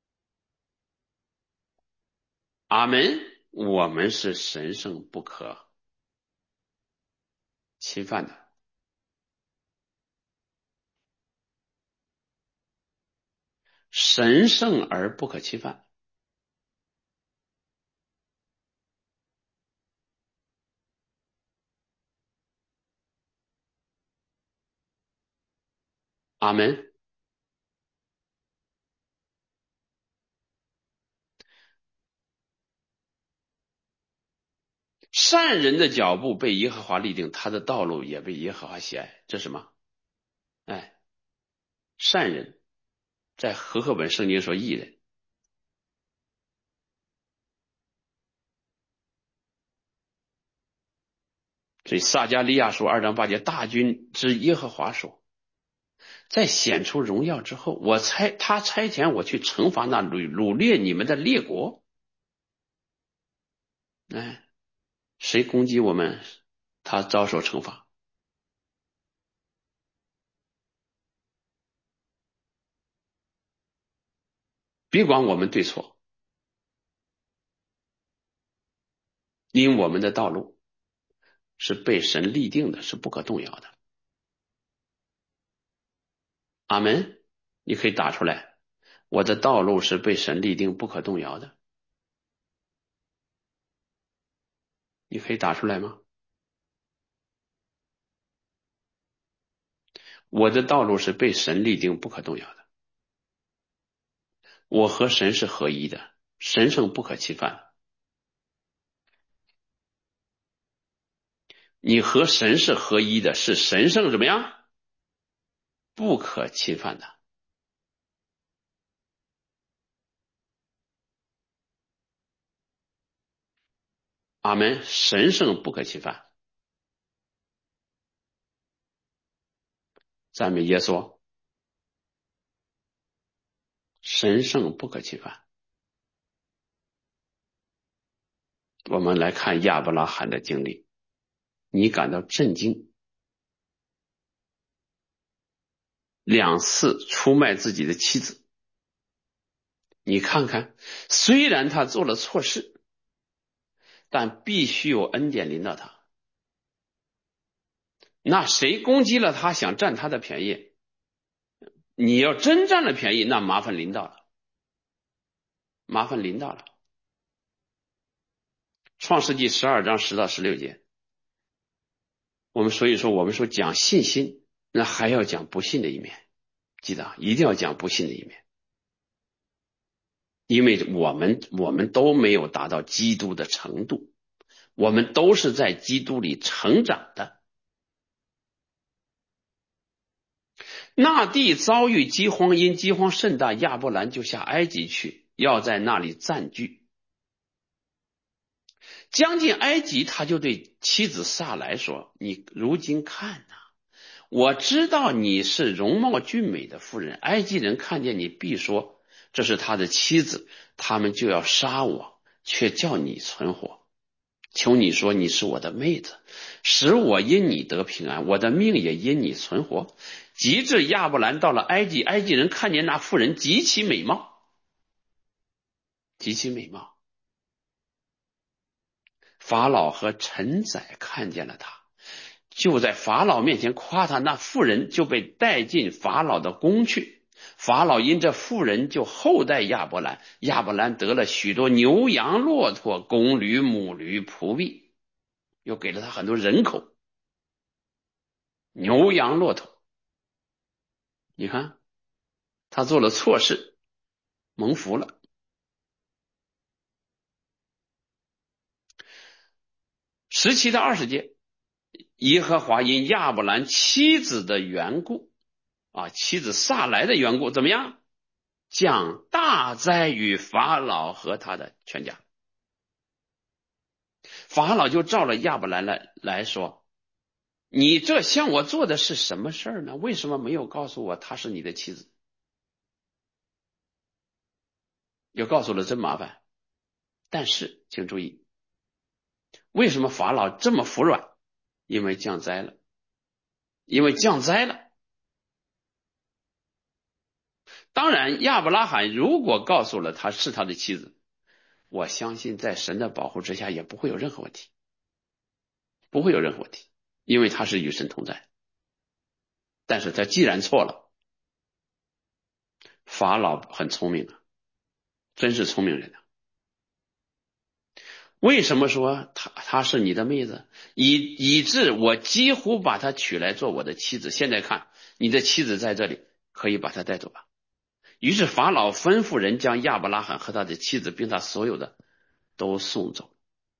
阿门。我们是神圣不可侵犯的，神圣而不可侵犯。阿门。善人的脚步被耶和华立定，他的道路也被耶和华喜爱。这是什么？哎，善人在和合本圣经说义人， 所以撒迦利亚书二章八节，大军之耶和华说，在显出荣耀之后，我差他差遣我去惩罚那掳掳掠你们的列国。哎，谁攻击我们，他遭受惩罚。别管我们对错，因我们的道路是被神立定的，是不可动摇的。阿门。你可以打出来，我的道路是被神立定不可动摇的。你可以打出来吗？我的道路是被神立定不可动摇的。我和神是合一的，神圣不可欺犯。你和神是合一的，是神圣怎么样？不可侵犯的。阿门。神圣不可侵犯。赞美耶稣。神圣不可侵犯。我们来看亚伯拉罕的经历，你感到震惊。两次出卖自己的妻子，你看看，虽然他做了错事，但必须有恩典临到他。那谁攻击了他，想占他的便宜，你要真占了便宜，那麻烦临到了，麻烦临到了。创世纪十二章十到十六节，我们所以说我们说讲信心，那还要讲不信的一面，记得一定要讲不信的一面，因为我们我们都没有达到基督的程度，我们都是在基督里成长的。那地遭遇饥荒，因饥荒甚大，亚伯兰就下埃及去，要在那里暂居。将近埃及，他就对妻子撒来说，你如今看呐、啊，我知道你是容貌俊美的妇人，埃及人看见你必说这是他的妻子，他们就要杀我，却叫你存活。求你说你是我的妹子，使我因你得平安，我的命也因你存活。及至亚伯兰到了埃及，埃及人看见那妇人极其美貌，极其美貌。法老和臣宰看见了他，就在法老面前夸他，那妇人就被带进法老的宫去。法老因这妇人就厚待亚伯兰，亚伯兰得了许多牛羊骆驼公驴母驴仆婢，又给了他很多人口。牛羊骆驼，你看他做了错事，蒙福了。十七到二十节，耶和华因亚伯兰妻子的缘故啊，妻子撒来的缘故，怎么样？降大灾于法老和他的全家。法老就召了亚伯兰来来说，你这向我做的是什么事儿呢？为什么没有告诉我她是你的妻子？要告诉了真麻烦。但是请注意，为什么法老这么服软？因为降灾了，因为降灾了。当然亚伯拉罕如果告诉了他是他的妻子，我相信在神的保护之下也不会有任何问题，不会有任何问题，因为他是与神同在。但是他既然错了，法老很聪明啊，真是聪明人啊。为什么说她她是你的妹子？以以致我几乎把她娶来做我的妻子。现在看你的妻子在这里，可以把她带走吧。于是法老吩咐人将亚伯拉罕和他的妻子并他所有的都送走。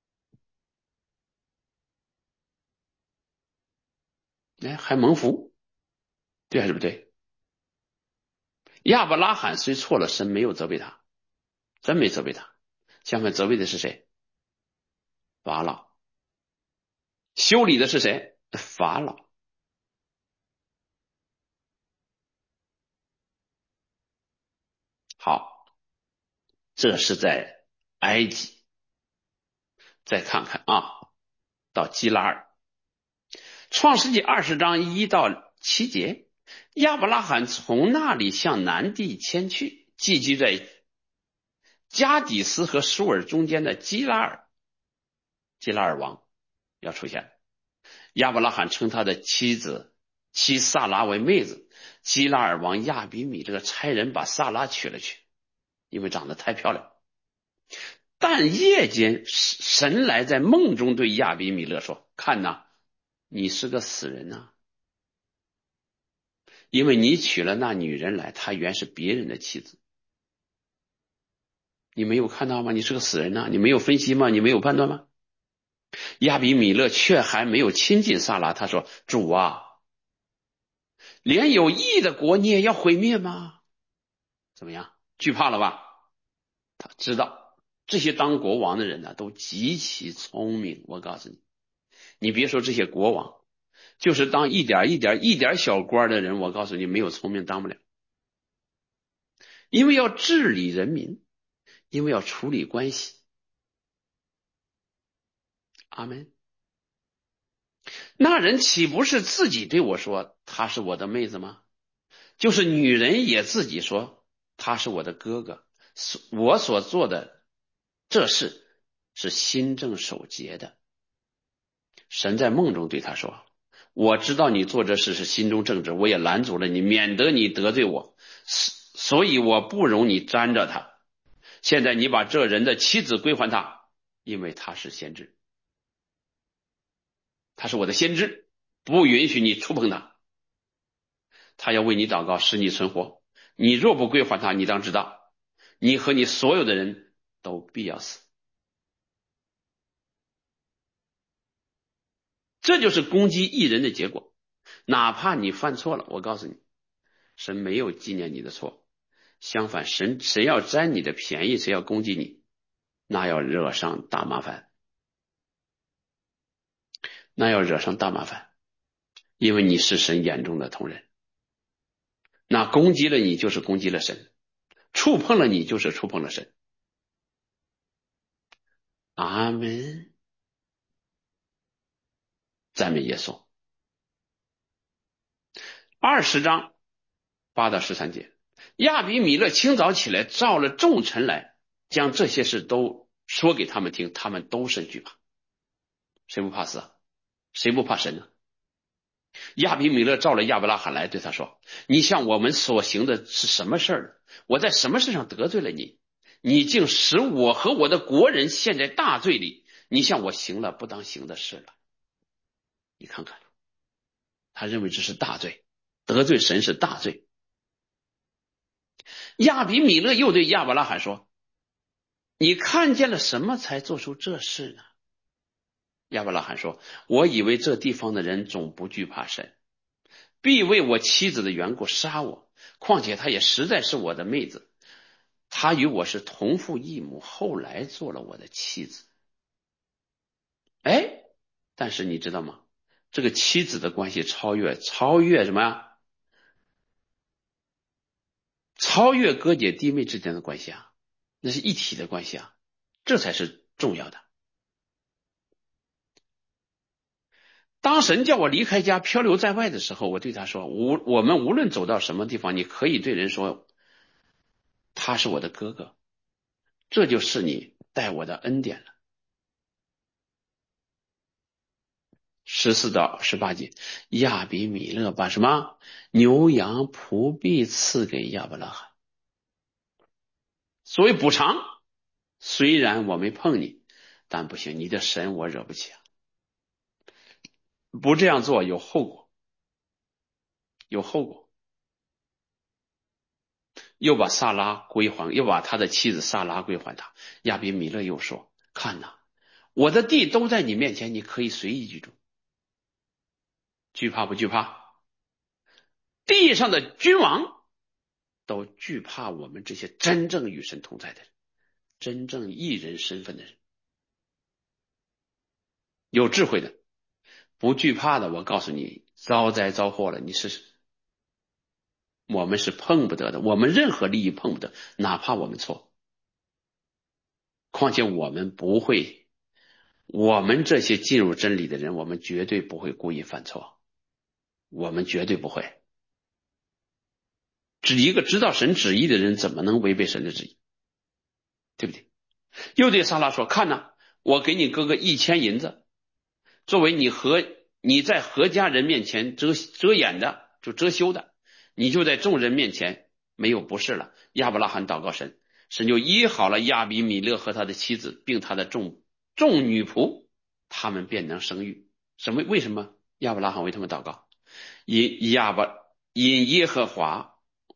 哎，还蒙福，对还是不对？亚伯拉罕虽错了，神没有责备他，真没责备他。相反责备的是谁？法老。 修理的是谁？法老。好，这是在埃及。再看看啊，到基拉尔，创世纪二十章一到七节，亚伯拉罕从那里向南地迁去，寄居在加底斯和舒尔中间的基拉尔。基拉尔王要出现了。亚伯拉罕称他的妻子妻萨拉为妹子，基拉尔王亚比米这个差人把萨拉娶了去，因为长得太漂亮。但夜间神来在梦中对亚比米勒说，看哪，你是个死人呐、啊，因为你娶了那女人来，她原是别人的妻子。你没有看到吗？你是个死人呐、啊，你没有分析吗？你没有判断吗？亚比米勒却还没有亲近萨拉，他说，主啊，连有义的国你也要毁灭吗？怎么样？惧怕了吧？他知道这些当国王的人呢，都极其聪明。我告诉你，你别说这些国王，就是当一点一点一点小官的人，我告诉你，没有聪明当不了。因为要治理人民，因为要处理关系。阿门。那人岂不是自己对我说她是我的妹子吗？就是女人也自己说他是我的哥哥，我所做的这事是心正守节的。神在梦中对他说，我知道你做这事是心中正直，我也拦阻了你，免得你得罪我，所以我不容你沾着他。现在你把这人的妻子归还他，因为他是先知，他是我的先知，不允许你触碰他。他要为你祷告，使你存活。你若不归还他，你当知道，你和你所有的人都必要死。这就是攻击义人的结果。哪怕你犯错了，我告诉你，神没有纪念你的错，相反，神谁要占你的便宜，谁要攻击你，那要惹上大麻烦，那要惹上大麻烦，因为你是神眼中的瞳人。那攻击了你就是攻击了神，触碰了你就是触碰了神。阿门。赞美耶稣。二十章八到十三节，亚比米勒清早起来，召了众臣来，将这些事都说给他们听，他们都甚惧怕。谁不怕死啊？谁不怕神呢？亚比米勒召了亚伯拉罕来，对他说，你向我们所行的是什么事儿？我在什么事上得罪了你？你竟使我和我的国人陷在大罪里，你向我行了不当行的事了。你看看，他认为这是大罪，得罪神是大罪。亚比米勒又对亚伯拉罕说，你看见了什么才做出这事呢？亚伯拉罕说，我以为这地方的人总不惧怕神，必为我妻子的缘故杀我，况且她也实在是我的妹子，她与我是同父异母，后来做了我的妻子。哎，但是你知道吗？这个妻子的关系超越超越什么呀？超越哥姐弟妹之间的关系啊，那是一体的关系啊，这才是重要的。当神叫我离开家漂流在外的时候，我对他说，无我们无论走到什么地方，你可以对人说他是我的哥哥，这就是你带我的恩典了。十四到十八节，亚比米勒把什么牛羊仆婢赐给亚伯拉罕，所谓补偿，虽然我没碰你，但不行，你的神我惹不起啊，不这样做有后果，有后果。又把萨拉归还，又把他的妻子萨拉归还他。亚比米勒又说，看哪，我的地都在你面前，你可以随意居住。惧怕不惧怕？地上的君王都惧怕我们这些真正与神同在的人，真正义人身份的人，有智慧的不惧怕的，我告诉你，遭灾遭祸了，你是我们是碰不得的，我们任何利益碰不得，哪怕我们错。况且我们不会，我们这些进入真理的人，我们绝对不会故意犯错，我们绝对不会。只一个知道神旨意的人，怎么能违背神的旨意？对不对？又对撒拉说：“看呐，我给你哥哥一千银子，作为你和你在何家人面前遮遮掩的，就遮羞的，你就在众人面前没有不是了。”亚伯拉罕祷告神，神就医好了亚比米勒和他的妻子，并他的众众女仆，他们便能生育。什么？为什么亚伯拉罕为他们祷告？因亚伯因耶和华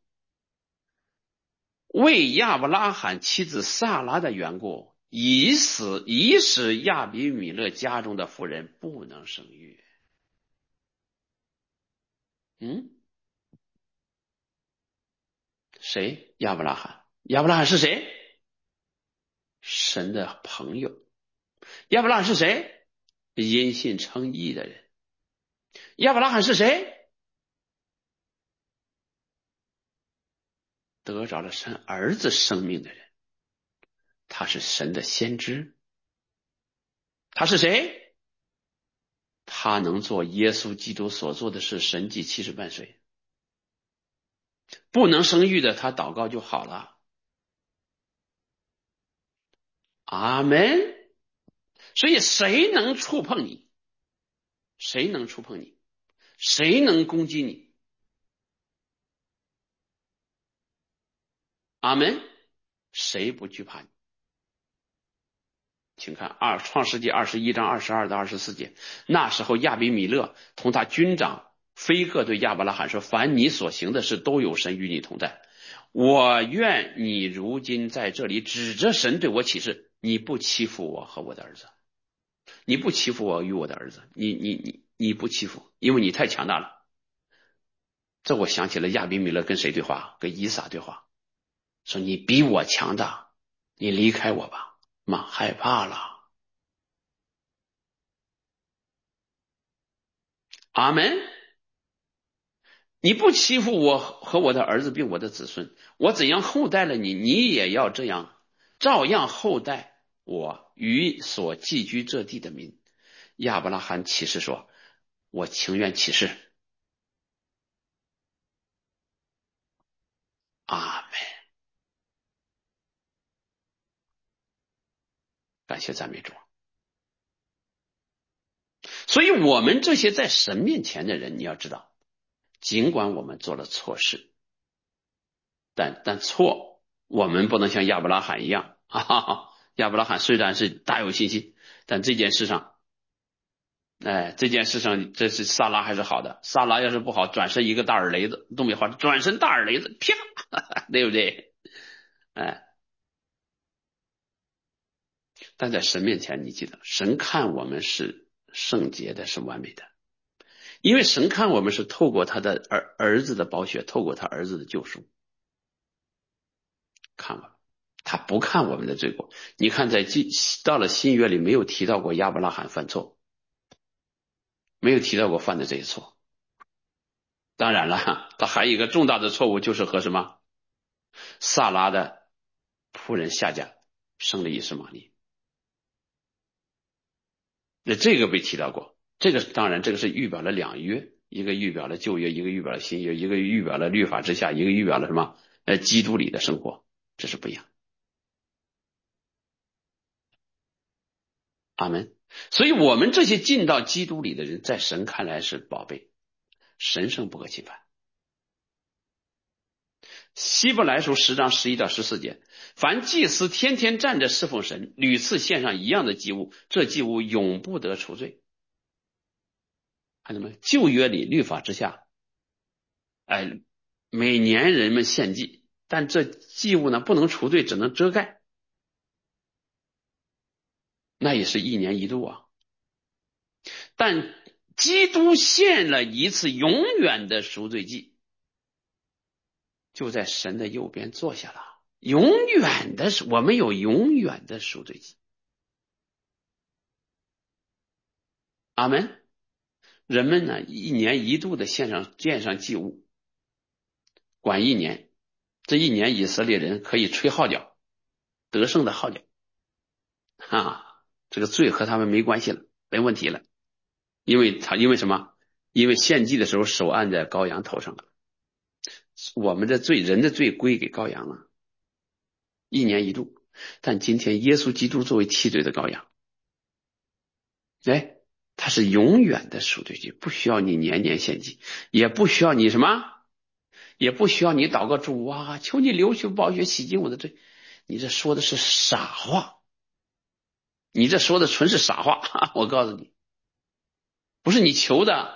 为亚伯拉罕妻子萨拉的缘故，以死以使亚比米勒家中的妇人不能生育。嗯，谁？亚伯拉罕。亚伯拉罕是谁？神的朋友。亚伯拉罕是谁？因信称义的人。亚伯拉罕是谁？得着了神儿子生命的人。他是神的先知。他是谁？他能做耶稣基督所做的事，神迹奇事伴随。不能生育的，他祷告就好了。阿门。所以谁能触碰你？谁能触碰你？谁能攻击你？阿门。谁不惧怕你？请看二创世纪二十一章二十二到二十四节。那时候亚比米勒同他军长菲各对亚伯拉罕说：“凡你所行的事，都有神与你同在。我愿你如今在这里指着神对我起誓，你不欺负我和我的儿子。你不欺负我与我的儿子，你你你你不欺负，因为你太强大了。”这我想起了亚比米勒跟谁对话？跟以撒对话，说你比我强大，你离开我吧。妈害怕了。阿门。你不欺负我和我的儿子并我的子孙，我怎样厚待了你，你也要这样照样厚待我与所寄居这地的民。亚伯拉罕起誓说：“我情愿起誓。”阿门。感谢赞美主。所以我们这些在神面前的人，你要知道，尽管我们做了错事，但但错我们不能像亚伯拉罕一样，哈哈哈。亚伯拉罕虽然是大有信心，但这件事上，哎，这件事上这是萨拉还是好的。萨拉要是不好，转身一个大耳雷子，东北话转身大耳雷子，啪，对不对？哎，但在神面前，你记得，神看我们是圣洁的，是完美的，因为神看我们是透过他的儿儿子的宝血，透过他儿子的救赎看我们，他不看我们的罪过。你看在到了新约里没有提到过亚伯拉罕犯错，没有提到过犯的这些错。当然了，他还有一个重大的错误，就是和什么萨拉的仆人下嫁生了以实玛利。那这个被提到过，这个当然这个是预表了两约，一个预表了旧约，一个预表了新约，一个预表了律法之下，一个预表了什么呃基督里的生活，这是不一样。阿门。所以我们这些进到基督里的人，在神看来是宝贝，神圣不可侵犯。希伯来书十章十一到十四节，凡祭司天天站着侍奉神，屡次献上一样的祭物，这祭物永不得除罪。看到没？旧约里律法之下，哎，每年人们献祭，但这祭物呢不能除罪，只能遮盖，那也是一年一度啊。但基督献了一次永远的赎罪祭，就在神的右边坐下了。永远的，我们有永远的赎罪祭。阿门。 人们呢一年一度的献上献上祭物，管一年，这一年以色列人可以吹号角，得胜的号角，哈，这个罪和他们没关系了，没问题了，因为他因为什么？因为献祭的时候手按在羔羊头上了，我们的罪，人的罪归给羔羊了，一年一度。但今天耶稣基督作为替罪的羔羊，哎，他是永远的赎罪祭，不需要你年年献祭，也不需要你什么，也不需要你祷告主啊，求你流血宝血洗净我的罪。你这说的是傻话，你这说的纯是傻话，我告诉你，不是你求的，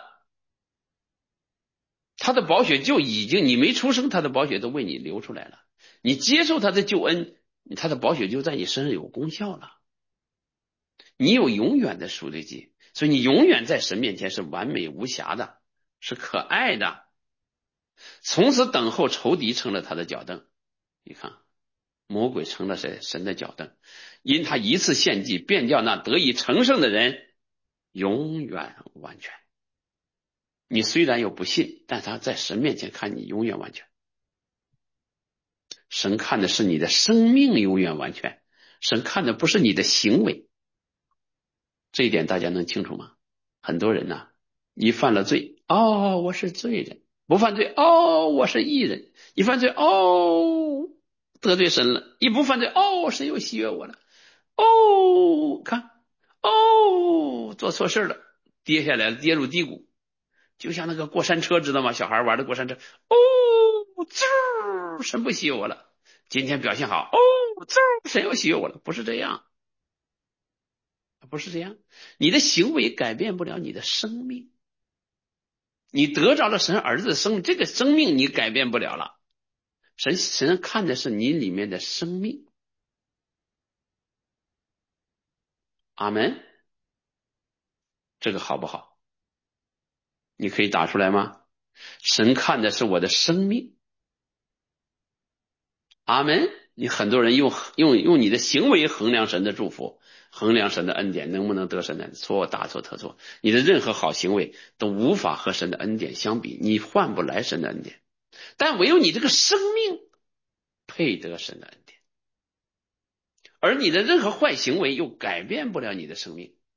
他的宝血就已经，你没出生，他的宝血都为你流出来了，你接受他的救恩，他的宝血就在你身上有功效了，你有永远的赎罪祭，所以你永远在神面前是完美无瑕的，是可爱的，从此等候仇敌成了他的脚凳。你看魔鬼成了谁？神的脚凳，因他一次献祭，便叫那得以成圣的人永远完全。你虽然有不信，但他在神面前看你永远完全。神看的是你的生命永远完全，神看的不是你的行为。这一点大家能清楚吗？很多人呢、啊，一犯了罪，哦，我是罪人；不犯罪，哦，我是义人；一犯罪，哦，得罪神了；一不犯罪，哦，神又喜悦我了。哦，看，哦，做错事了，跌下来了，跌入低谷，就像那个过山车，知道吗？小孩玩的过山车，哦，滋，神不喜悦我了。今天表现好，哦，滋，神又喜悦我了。不是这样，不是这样，你的行为改变不了你的生命。你得着了神儿子的生命，这个生命你改变不了了。神神看的是你里面的生命。阿门。这个好不好？你可以打出来吗？神看的是我的生命。阿门。你很多人用用用你的行为衡量神的祝福，衡量神的恩典，能不能得神的错？大错特错。你的任何好行为都无法和神的恩典相比，你换不来神的恩典。但唯有你这个生命配得神的恩典，而你的任何坏行为又改变不了你的生命。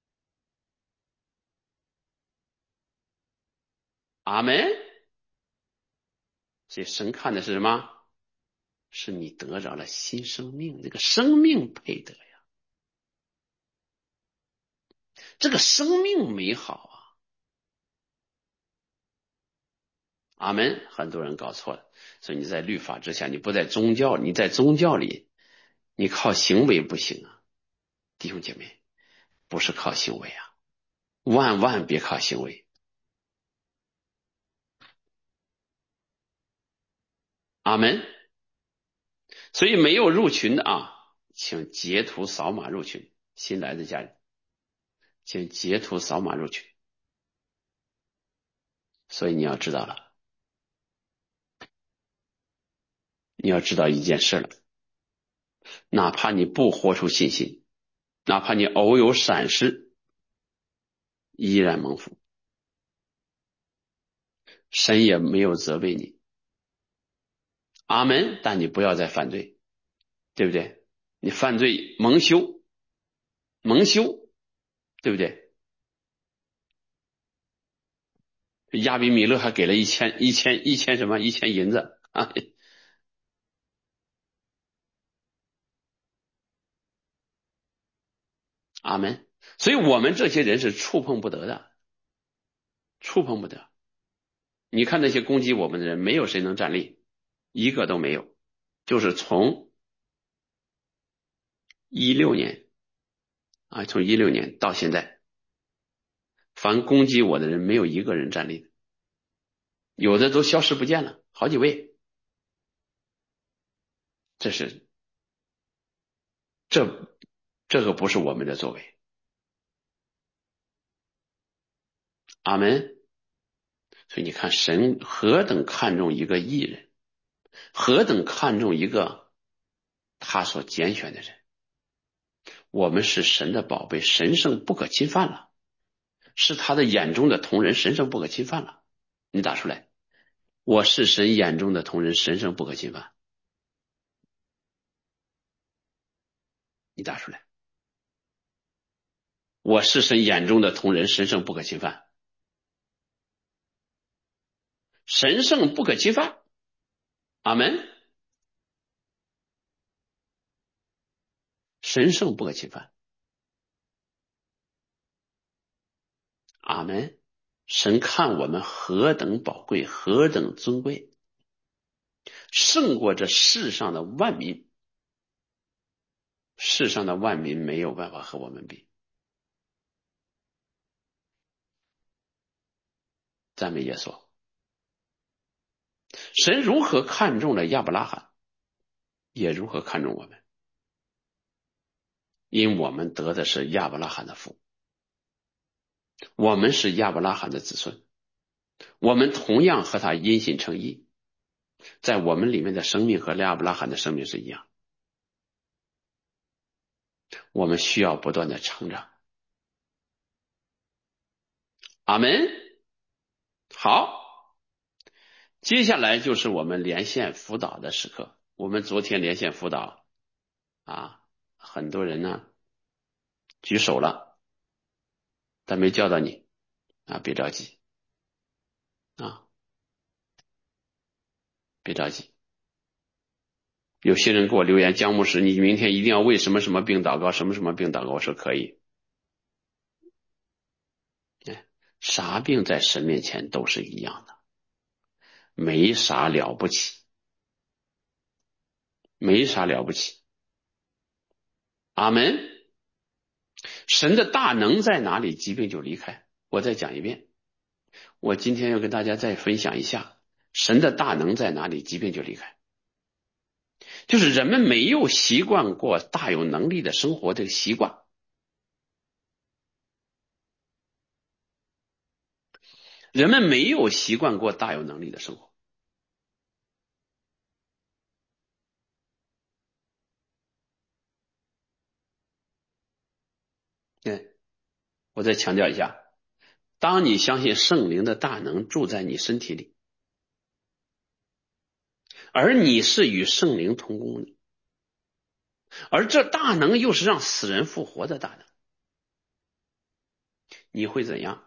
阿门。所以神看的是什么？是你得着了新生命，这个生命配得呀，这个生命美好啊。阿门。很多人搞错了，所以你在律法之下，你不在宗教，你在宗教里，你靠行为不行啊，弟兄姐妹，不是靠行为啊，万万别靠行为。阿门。所以没有入群的啊，请截图扫码入群。新来的家人，请截图扫码入群。所以你要知道了，你要知道一件事了，哪怕你不活出信心，哪怕你偶有闪失，依然蒙福，神也没有责备你。阿门。但你不要再犯罪，对不对？你犯罪蒙羞，蒙羞，对不对？亚比米勒还给了一千一千一千什么一千银子啊！阿门。所以我们这些人是触碰不得的，触碰不得。你看那些攻击我们的人，没有谁能站立，一个都没有。就是从一六年啊，从一六年到现在，凡攻击我的人，没有一个人站立的，有的都消失不见了，好几位。这是这这个不是我们的作为。阿门。所以你看，神何等看重一个义人，何等看重一个他所拣选的人。我们是神的宝贝，神圣不可侵犯了。 是他的眼中的同人，神圣不可侵犯了。你打出来，我是神眼中的同人，神圣不可侵犯。你打出来，我是神眼中的同人，神圣不可侵犯。神圣不可侵犯。阿门。神圣不可侵犯。阿门。神看我们何等宝贵，何等尊贵，胜过这世上的万民。世上的万民没有办法和我们比。赞美耶稣。神如何看重了亚伯拉罕，也如何看重我们，因我们得的是亚伯拉罕的福，我们是亚伯拉罕的子孙，我们同样和他因信称义，在我们里面的生命和亚伯拉罕的生命是一样，我们需要不断的成长。阿门。好，接下来就是我们连线辅导的时刻。我们昨天连线辅导啊，很多人呢举手了，但没叫到你啊，别着急啊，别着急。有些人给我留言，姜牧师，你明天一定要为什么什么病祷告，什么什么病祷告。我说可以。哎，啥病在神面前都是一样的，没啥了不起，没啥了不起。阿门。神的大能在哪里，疾病就离开。我再讲一遍，我今天要跟大家再分享一下，神的大能在哪里，疾病就离开。就是人们没有习惯过大有能力的生活这个习惯，人们没有习惯过大有能力的生活。嗯，我再强调一下，当你相信圣灵的大能住在你身体里，而你是与圣灵同工的，而这大能又是让死人复活的大能，你会怎样？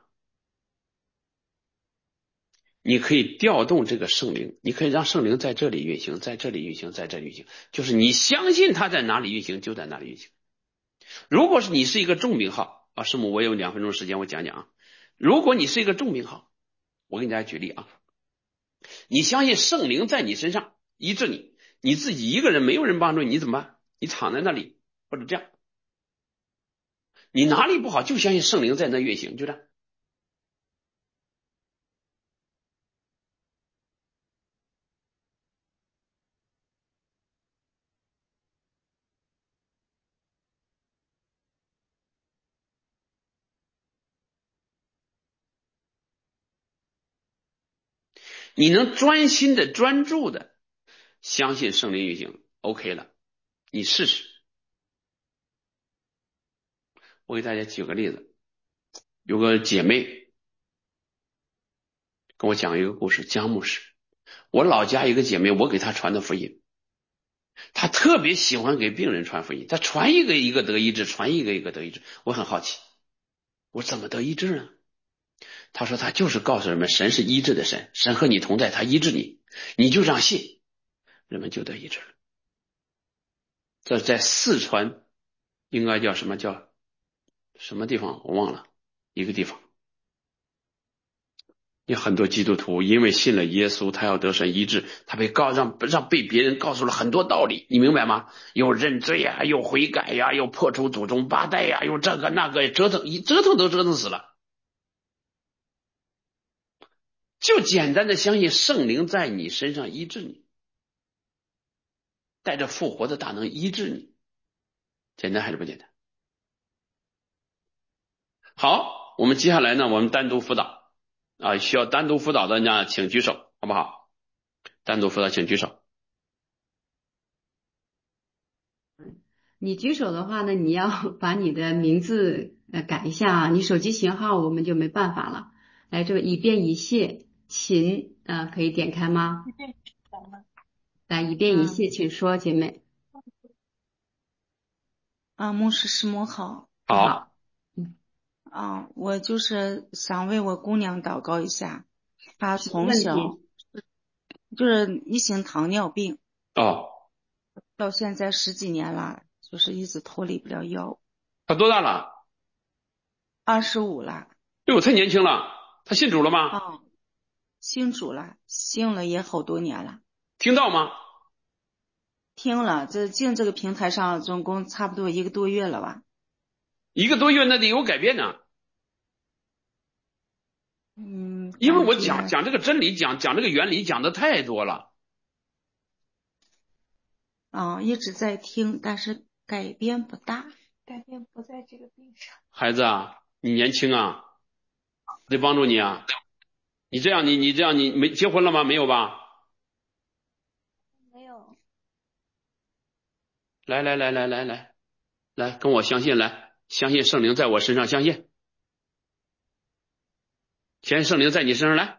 你可以调动这个圣灵，你可以让圣灵在这里运行，在这里运行，在这里运行，就是你相信他在哪里运行，就在哪里运行。如果是你是一个重病号啊，师母，我有两分钟时间，我讲讲啊。如果你是一个重病号，我给大家举例啊，你相信圣灵在你身上医治你，你自己一个人没有人帮助你，你怎么办？你躺在那里，或者这样，你哪里不好就相信圣灵在那运行，就这样。你能专心的专注的相信圣灵运行 OK 了，你试试。我给大家举个例子，有个姐妹跟我讲一个故事，姜牧师，我老家一个姐妹，我给她传的福音，她特别喜欢给病人传福音，她传一个一个得医治，传一个一个得医治。我很好奇，我怎么得医治呢？她说她就是告诉人们，神是医治的神，神和你同在，他医治你，你就这样信，人们就得医治了。这在四川应该叫什么叫什么地方我忘了，一个地方有很多基督徒因为信了耶稣，他要得神医治，他被告让让被别人告诉了很多道理，你明白吗？又认罪呀，又悔改呀，又破除祖宗八代呀，又这个那个，折腾一折腾都折腾死了。就简单的相信圣灵在你身上医治你，带着复活的大能医治你，简单还是不简单？好，我们接下来呢，我们单独辅导啊，需要单独辅导的呢，请举手，好不好？单独辅导请举手。 你举手的话呢，你要把你的名字呃改一下啊，你手机型号我们就没办法了。来，这个以便一切，秦呃可以点开吗？来，以便一嗯切，请说，姐妹。 啊，牧师师母好。 你好。 好， 嗯， 啊，我就是想为我姑娘祷告一下，她什么从小问题？ 就是一型糖尿病， 哦， 到现在十几年了，就是一直脱离不了药。 他多大了？ 二十五了。 哎呦，太年轻了。他信主了吗？ 啊，信主了，信了也好多年了。 听到吗？ 听了，这进这个平台上总共差不多一个多月了吧。 一个多月那得有改变呢。 嗯， 因为我讲感觉讲这个真理，讲讲这个原理，讲的太多了。 啊一直在听，但是改变不大，改变不在这个病上。 孩子啊，你年轻啊，得帮助你啊。你这样，你你这样，你没结婚了吗？没有吧？ 没有。 来来来来来来来，跟我相信，来相信圣灵在我身上，相信，相信圣灵在你身上，来，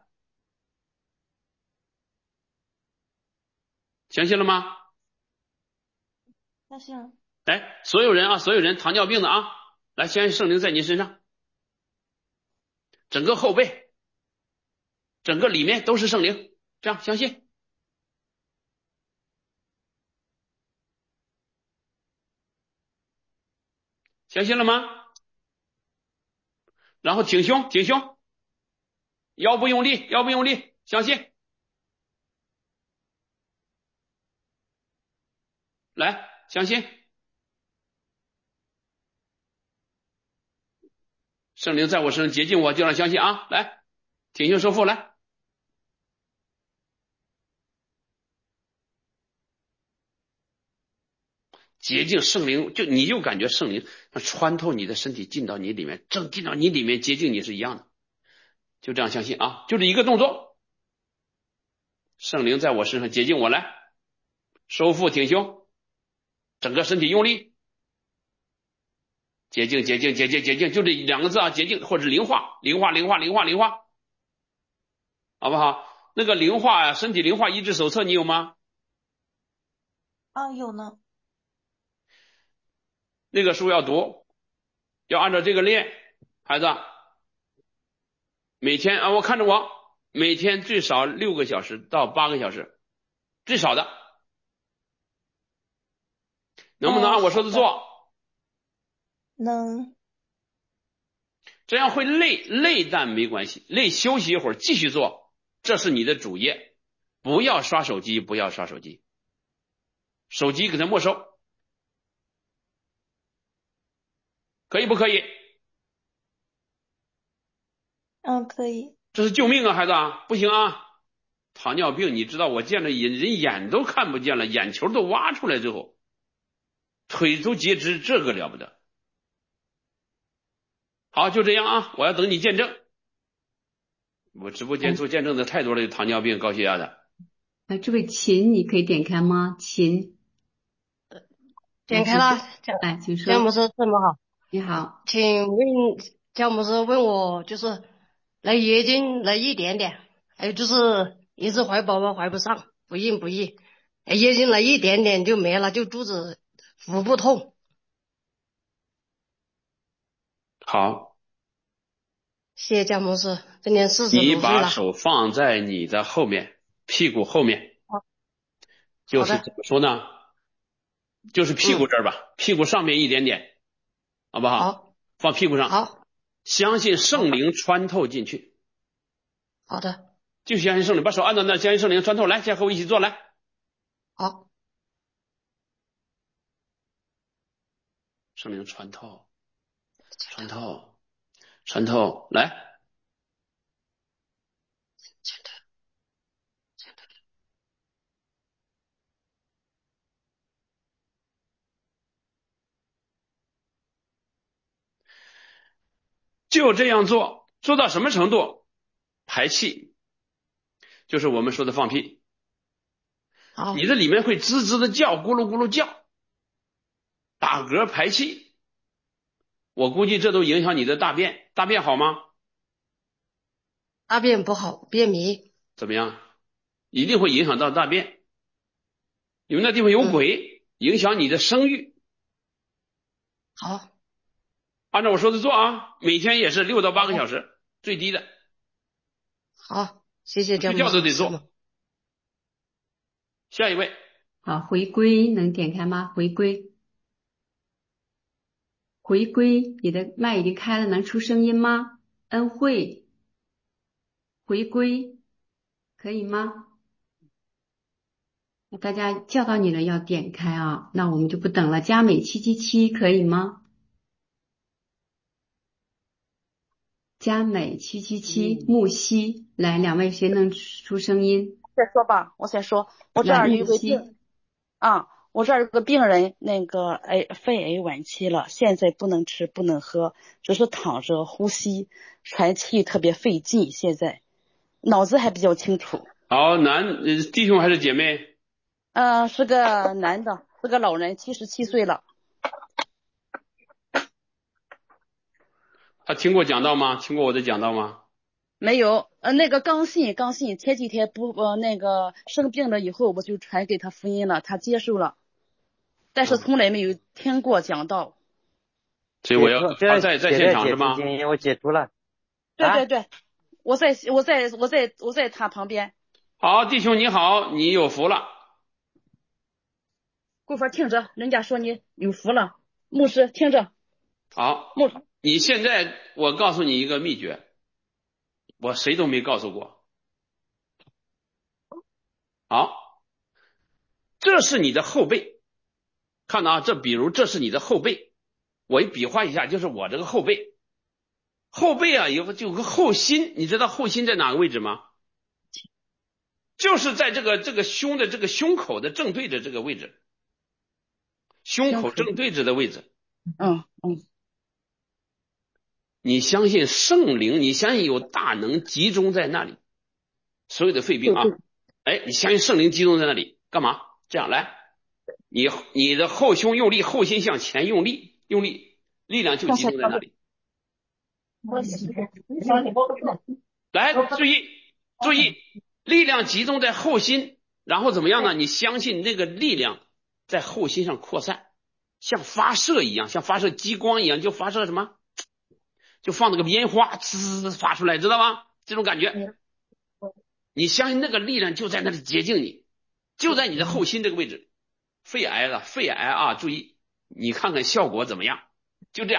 相信了吗？ 那行。 来，所有人啊，所有人糖尿病的啊，来，相信圣灵在你身上，整个后背，整个里面都是圣灵，这样相信，相信了吗？然后挺胸，挺胸，腰不用力，腰不用力，相信，来，相信，圣灵在我身上洁净我，就让相信啊，来，挺胸收腹，来，洁净圣灵，就你就感觉圣灵穿透你的身体，进到你里面，正进到你里面，洁净你是一样的，就这样相信啊，就这一个动作，圣灵在我身上洁净我，来，收腹挺胸，整个身体用力，洁净洁净洁净洁净，就这两个字啊，洁净或者灵化，灵化灵化灵化灵化，好不好？那个灵化啊，身体灵化医治手册你有吗？ 啊，有呢。 那个书要读，要按照这个练，孩子，每天啊，我看着我，每天最少六个小时到八个小时，最少的，能不能哦， 按我说好的。 的做？ 能。 这样会累，累但没关系，累休息一会儿继续做，这是你的主业，不要刷手机，不要刷手机，手机给它没收，可以不可以？ 嗯，可以。 这是救命啊，孩子啊，不行啊！糖尿病，你知道我见着人人眼都看不见了，眼球都挖出来之后，腿都截肢，这个了不得。好，就这样啊，我要等你见证。我直播间哎， 做见证的太多了，有糖尿病、高血压的。 哎，这位秦，你可以点开吗？秦，来， 点开了， 请说。 姜来，请说。 姜博士，这么好， 你好。 请问姜博士问我就是来月经来一点点，还有就是一直怀宝宝怀不上，不孕不育，哎月经来一点点就没了，就肚子腹部痛。 好， 谢谢姜博士，今年四十你多岁了。 把手放在你的后面，屁股后面， 好就是怎好的。 么说呢？就是屁股嗯， 这儿吧，屁股上面一点点，好不好？ 好， 放屁股上， 好， 相信好， 圣灵穿透进去， 好的， 就相信圣灵，把手按到那，相信圣灵穿透，来，现在和我一起做，来， 好， 圣灵穿透，穿透，穿透，来，就这样做，做到什么程度？排气，就是我们说的放屁，你好， 的里面会滋滋的叫，咕噜咕噜叫，打嗝排气， 我估计这都影响你的大便，大便好吗？ 大便不好，便秘。 怎么样？一定会影响到大便，因为那地方有鬼，嗯、影响你的生育。 好， 按照我说的做啊，每天也是六到八个小时，最低的。 好，谢谢姜睡觉都得做。下一位。 好，回归能点开吗？回归，回归，你的麦已经开了，能出声音吗？恩惠，回归，可以吗？大家叫到你了，要点开啊，那我们就不等了。佳美七七七可以吗？佳美七七七，木西，来，两位谁能出声音？ 再说吧，我先说，我这儿有一个病啊，我这儿有个病人，那个癌肺癌晚期了，现在不能吃不能喝，只是躺着呼吸，喘气特别费劲，现在脑子还比较清楚。 好，男弟兄还是姐妹？ 呃，是个男的，是个老人，七十七岁了。 他听过讲道吗？听过我的讲道吗？ 没有，呃，那个刚信刚信，前几天不呃那个生病了以后，我就传给他福音了，他接受了，但是从来没有听过讲道。 所以我要他在在现场是吗？ 我解除了。 对对对，我在我在我在我在他旁边。 好，弟兄你好，你有福了。 桂花听着，人家说你有福了。牧师听着。 好，牧师，你现在我告诉你一个秘诀，我谁都没告诉过。好，这是你的后背，看到啊，这比如这是你的后背，我一比划一下，就是我这个后背，后背啊有个就有个后心，你知道后心在哪个位置吗？就是在这个这个胸的这个胸口的正对着这个位置，胸口正对着的位置。 嗯嗯。 你相信圣灵，你相信有大能集中在那里，所有的肺病啊，哎，你相信圣灵集中在那里，干嘛？这样来，你你的后胸用力，后心向前用力，用力，力量就集中在那里。来，注意注意，力量集中在后心，然后怎么样呢？你相信那个力量在后心上扩散，像发射一样，像发射激光一样，就发射什么？就放那个烟花滋发出来，知道吗？这种感觉，你相信那个力量就在那里接近你，就在你的后心这个位置。肺癌了，肺癌啊，注意，你看看效果怎么样？就这样，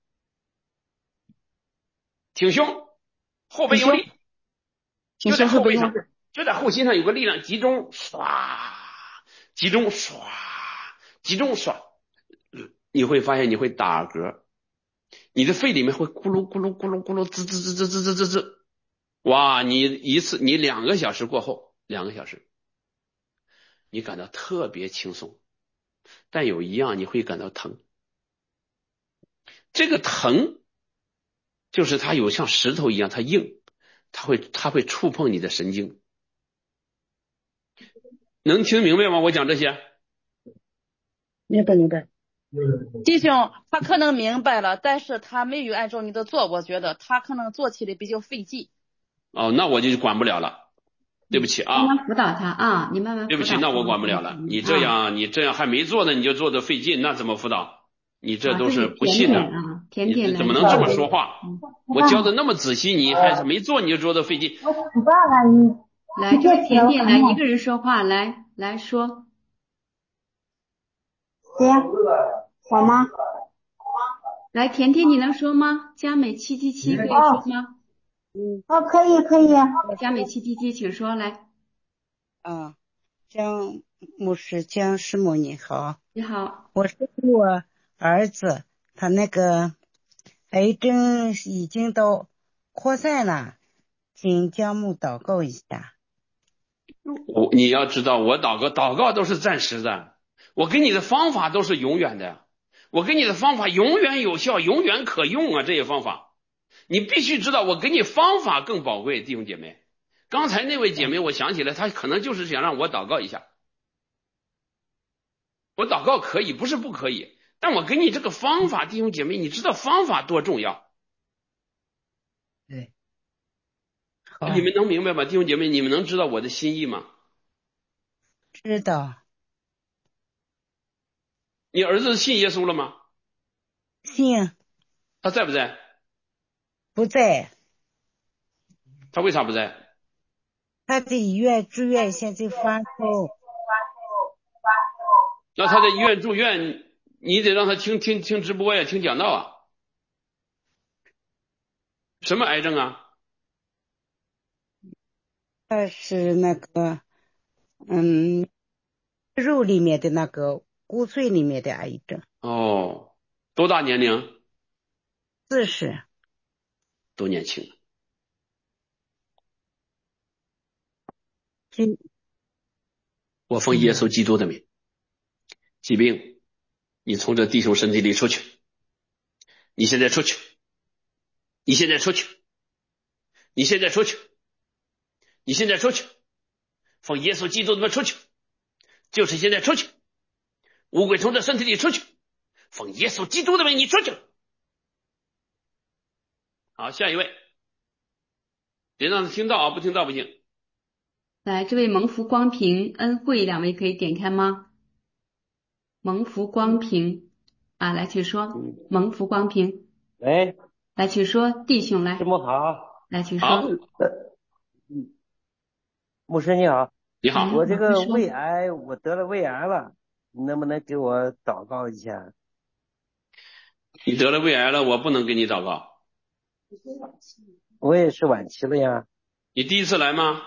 挺胸，后背用力，就在后背上，就在后心上有个力量集中，唰，集中唰，集中唰，你会发现你会打嗝。你的肺里面会咕噜咕噜咕噜咕噜滋滋滋滋滋滋滋滋，哇！你一次你两个小时过后，两个小时，你感到特别轻松，但有一样你会感到疼。这个疼就是它有像石头一样，它硬，它会它会触碰你的神经。能听明白吗？我讲这些。 明白明白。弟兄，他可能明白了，但是他没有按照你的做，我觉得他可能做起来比较费劲。 哦，那我就管不了了，对不起啊。 慢慢辅导他啊，你慢慢辅导他。 对不起，那我管不了了。你这样，啊、你这样还没做呢，你就做的费劲，那怎么辅导？你这都是不信的。 啊，甜甜你怎么能这么说话？嗯、我教的那么仔细，你还是没做你就做的费劲。 来，这个甜甜来一个人说话，来来说。 行，好吗？ 来，甜甜你能说吗？佳美七七七可以说吗？ 嗯，哦，可以可以。 佳美七七七，请说来。 啊，江牧师江师母你好。 你好。 我是我儿子，他那个癌症已经到扩散了，请江牧祷告一下。 我你要知道，我祷告祷告都是暂时的。我给你的方法都是永远的，我给你的方法永远有效，永远可用啊！这些方法，你必须知道，我给你方法更宝贵，弟兄姐妹。刚才那位姐妹，我想起来，她可能就是想让我祷告一下。我祷告可以，不是不可以， 但我给你这个方法，弟兄姐妹，你知道方法多重要？ 对，好， 你们能明白吗？弟兄姐妹，你们能知道我的心意吗？ 知道。 你儿子信耶稣了吗？ 信。 他在不在？ 不在。 他为啥不在？ 他在医院住院，现在发烧。 那他在医院住院，你得让他听听听直播呀，听讲道啊。什么癌症啊？ 他是那个，嗯，肉里面的那个骨髓里面的癌症。 哦，多大年龄？ 四十。 都年轻。 今我奉耶稣基督的名，疾病，你从这弟兄身体里出去，你现在出去，你现在出去，你现在出去，你现在出去，奉耶稣基督的名出去，就是现在出去，乌鬼从这身体里出去，奉耶稣基督的名你出去。好，下一位，别让他听到啊，不听到不行。 来，这位蒙福光平、恩惠两位可以点开吗？蒙福光平啊，来请说。蒙福光平， 喂， 来请说，弟兄来， 师母好。 来请说。 好， 嗯，牧师你好。 你好。 我这个胃癌，我得了胃癌了，你能不能给我祷告一下？ 你得了胃癌了，我不能给你祷告。 我也是晚期了呀。 你第一次来吗？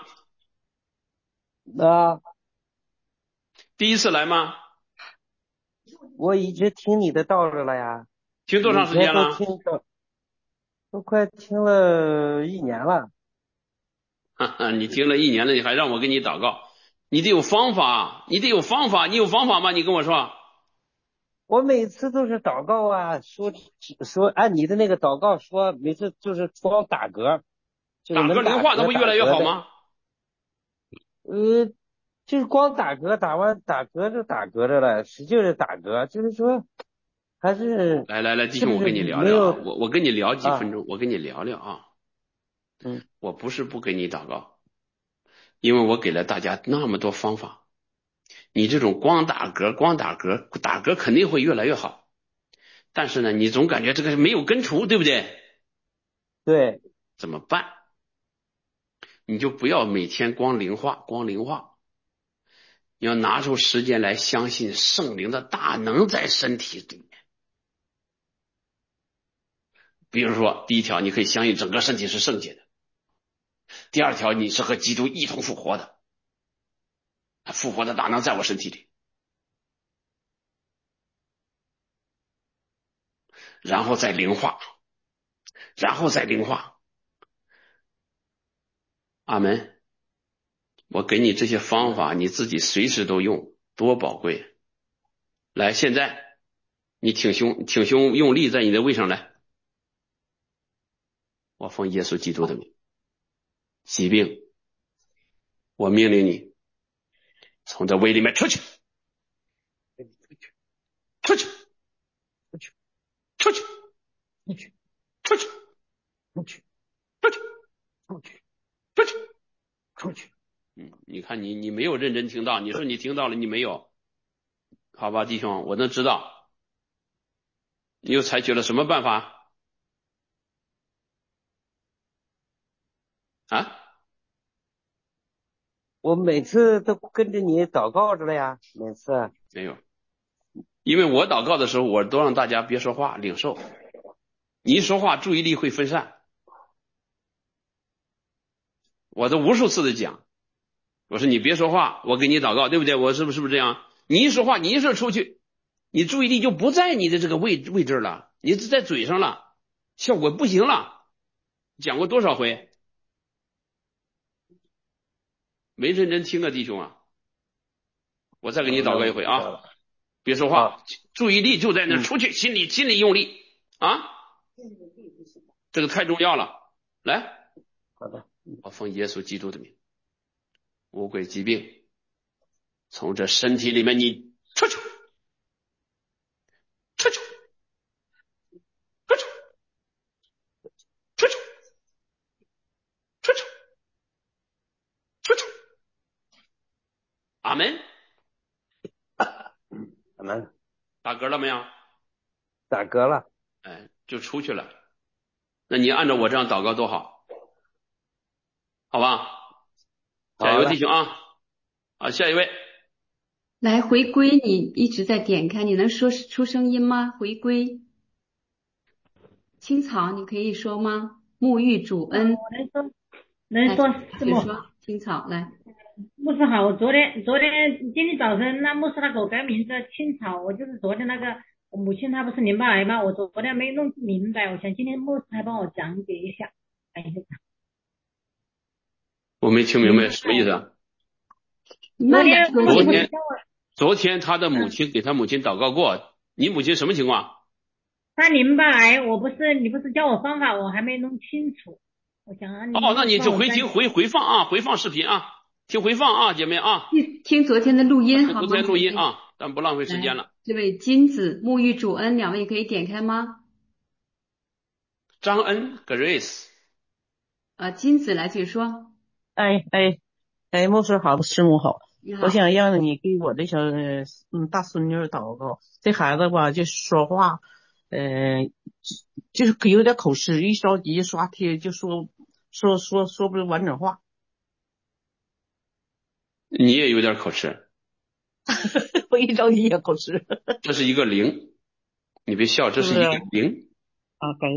啊， 第一次来吗？ 我一直听你的道着了呀。 听多长时间了？ 都听着，都快听了一年了。 哈哈，你听了一年了，你还让我给你祷告？你得有方法，你得有方法，你有方法吗？你跟我说。 我每次都是祷告啊，说说按你的那个祷告说，每次就是光打嗝，就是能打嗝灵化，那不越来越好吗？ 呃，就是光打嗝，打完打嗝就打嗝着了，使劲的打嗝，就是说还是来来来，弟兄，我跟你聊聊啊，我我跟你聊几分钟，啊、我跟你聊聊啊。 嗯， 我不是不给你祷告，因为我给了大家那么多方法。你这种光打嗝，光打嗝，打嗝肯定会越来越好，但是呢，你总感觉这个没有根除，对不对？ 对。 怎么办？你就不要每天光灵化，光灵化。你要拿出时间来相信圣灵的大能在身体里面。比如说，第一条，你可以相信整个身体是圣洁的；第二条，你是和基督一同复活的，复活的大能在我身体里。然后再灵化，然后再灵化。阿门。我给你这些方法，你自己随时都用，多宝贵。来，现在你挺胸，挺胸用力在你的胃上来。我奉耶稣基督的名，疾病，我命令你从这胃里面出去，出去，出去，出去，出去，出去，出去，出去，出去，出去，出去。嗯，你看你你没有认真听到，你说你听到了，你没有，好吧，弟兄，我能知道。你又采取了什么办法？啊？ 我每次都跟着你祷告着了呀，每次。 没有，因为我祷告的时候，我都让大家别说话，领受。你一说话，注意力会分散。我都无数次的讲，我说你别说话，我给你祷告，对不对？我是不是是不是这样？你一说话，你一说出去，你注意力就不在你的这个位位置了，你是在嘴上了，效果不行了。讲过多少回？没认真听啊，弟兄啊！我再给你祷告一回啊！别说话，啊、注意力就在那儿，出去，心里心里用力啊！这个太重要了。来， 好的， 我奉耶稣基督的名，无鬼疾病从这身体里面你出去，出阿门。 阿门。 打嗝了没有？ 打嗝了。 哎，就出去了。那你按照我这样祷告多好，好吧？加油弟兄啊！好，下一位。 来回归，你一直在点开，你能说出声音吗？回归。青草，你可以说吗？沐浴主恩。 我能说，能说师母。 说青草来。 牧师好，我昨天昨天今天早晨那牧师他给我改名字青草，我就是昨天那个我母亲她不是淋巴癌吗？我昨天没弄明白，我想今天牧师还帮我讲解一下。哎呀， 我没听明白什么意思啊？ 昨天昨天昨天他的母亲给他母亲祷告过，你母亲什么情况？ 他淋巴癌，我不是你不是教我方法，我还没弄清楚。我想啊， 哦，那你就回听回回放啊，回放视频啊，听回放啊，姐妹啊， 听听昨天的录音好吗？ 昨天录音啊，咱不浪费时间了。 这位金子沐浴主恩，两位可以点开吗？ 张恩 Grace。 啊，金子来请说。 哎哎哎，牧师好，师母好。 好， 我想让你给我的小嗯大孙女祷告。这孩子吧，就说话，呃，就是有点口吃，一着急刷贴就说说说说不完整话。 你也有点口吃。 我一着急也口吃。 这是一个零，你别笑，这是一个零。 啊，该。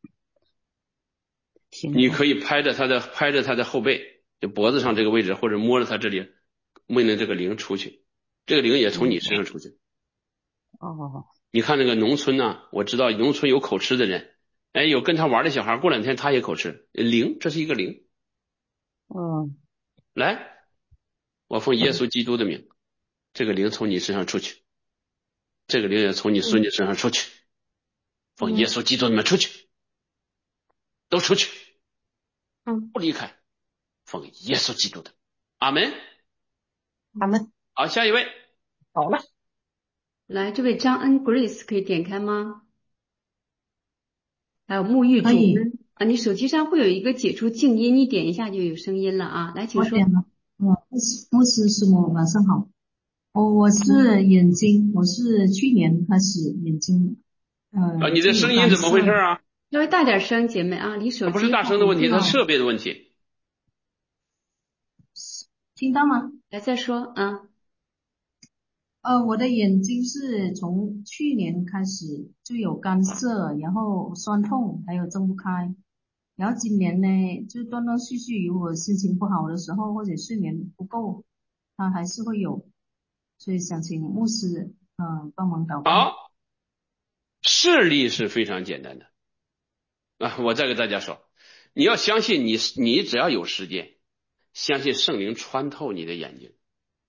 你可以拍着他的拍着他的后背，就脖子上这个位置，或者摸着他这里，摸着这个零出去，这个零也从你身上出去。 哦。 你看那个农村呢、啊，我知道农村有口吃的人，哎，有跟他玩的小孩，过两天他也口吃，零，这是一个零。 嗯。 来，我奉耶稣基督的名，这个零从你身上出去，这个零也从你孙女身上出去，奉耶稣基督的名出去，都出去。 嗯， 不离开，奉耶稣基督的，阿门， 阿门。 好，下一位， 好了， 来，这位张恩 Grace 可以点开吗？还有沐浴主恩啊，你手机上会有一个解除静音，你点一下就有声音了啊。来，请说。 我点了。嗯，牧师师母晚上好。我我是眼睛，我是去年开始眼睛呃。 啊，你的声音怎么回事啊？ 稍微大点声，姐妹啊，离手机。 不是大声的问题，它设备的问题。 听到吗？ 来再说啊。 呃，我的眼睛是从去年开始就有干涩，然后酸痛，还有睁不开。然后今年呢，就断断续续，如果心情不好的时候或者睡眠不够，它还是会有。所以想请牧师嗯、呃、帮忙祷告。 好，视力是非常简单的。啊，我再给大家说，你要相信你，你只要有时间，相信圣灵穿透你的眼睛，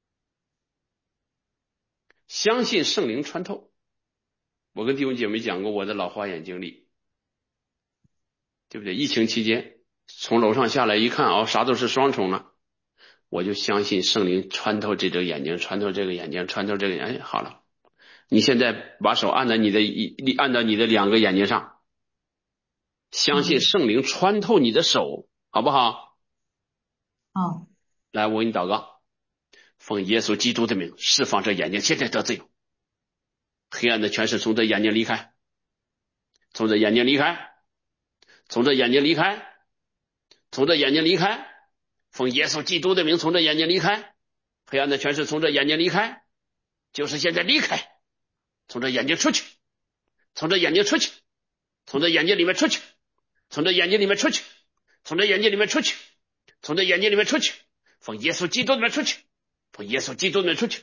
相信圣灵穿透。我跟弟兄姐妹讲过我的老花眼经历，对不对？疫情期间从楼上下来一看哦，啥都是双重了，我就相信圣灵穿透这只眼睛，穿透这个眼睛，穿透这个眼睛，哎，好了。你现在把手按在你的一按到你的两个眼睛上。相信圣灵穿透你的手，好不好？ 好。 来，我给你祷告，奉耶稣基督的名，释放这眼睛，现在得自由，黑暗的权势从这眼睛离开，从这眼睛离开，从这眼睛离开，从这眼睛离开，奉耶稣基督的名，从这眼睛离开，黑暗的权势从这眼睛离开，就是现在离开，从这眼睛出去，从这眼睛出去，从这眼睛里面出去。从这眼睛里面出去，从这眼睛里面出去，从这眼睛里面出去，奉耶稣基督里面出去，奉耶稣基督里面出去。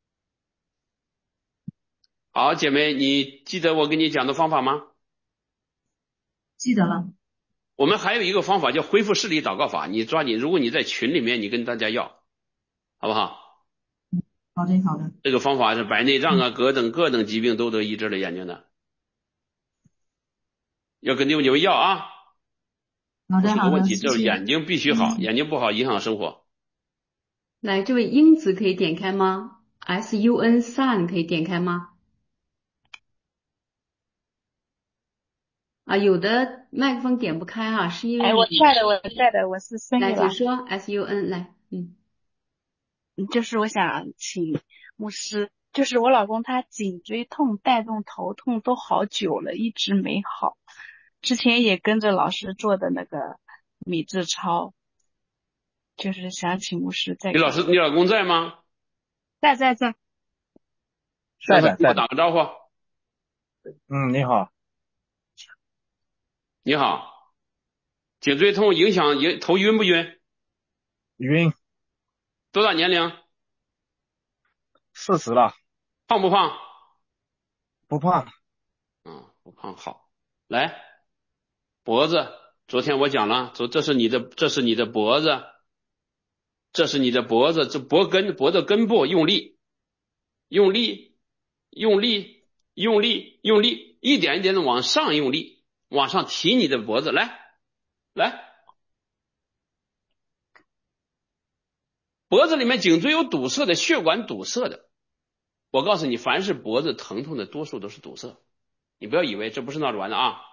好，姐妹，你记得我跟你讲的方法吗？ 记得了。 我们还有一个方法叫恢复视力祷告法，你抓紧，如果你在群里面，你跟大家要，好不好？ 好的，好的。 这个方法是白内障啊、各等各等疾病都得医治了眼睛的，要跟弟兄姐妹要啊。 好的，好的。 问题就是眼睛必须好，眼睛不好影响生活。 来，这位英子可以点开吗 ？S U N Sun 可以点开吗？啊，有的麦克风点不开哈、啊，是因为哎，我在的，我在的，我是孙女。 来，请说 S U N 来，嗯。 就是我想请牧师，就是我老公他颈椎痛带动头痛都好久了，一直没好。之前也跟着老师做的那个米字操，就是想请牧师再。 你老师，你老公在吗？ 在在在。 在的，在的。 打个招呼。 嗯，你好。 你好。颈椎痛影响影头晕不晕？ 晕。 多大年龄？ 四十了。 胖不胖？ 不胖。 嗯，不胖。好，来，脖子，昨天我讲了，说这是你的，这是你的脖子，这是你的脖子，这脖根，脖子根部用力，用力，用力，用力，用力，一点一点的往上用力，往上提你的脖子，来，来。脖子里面颈椎有堵塞的，血管堵塞的。我告诉你，凡是脖子疼痛的，多数都是堵塞。你不要以为这不是闹着玩的啊！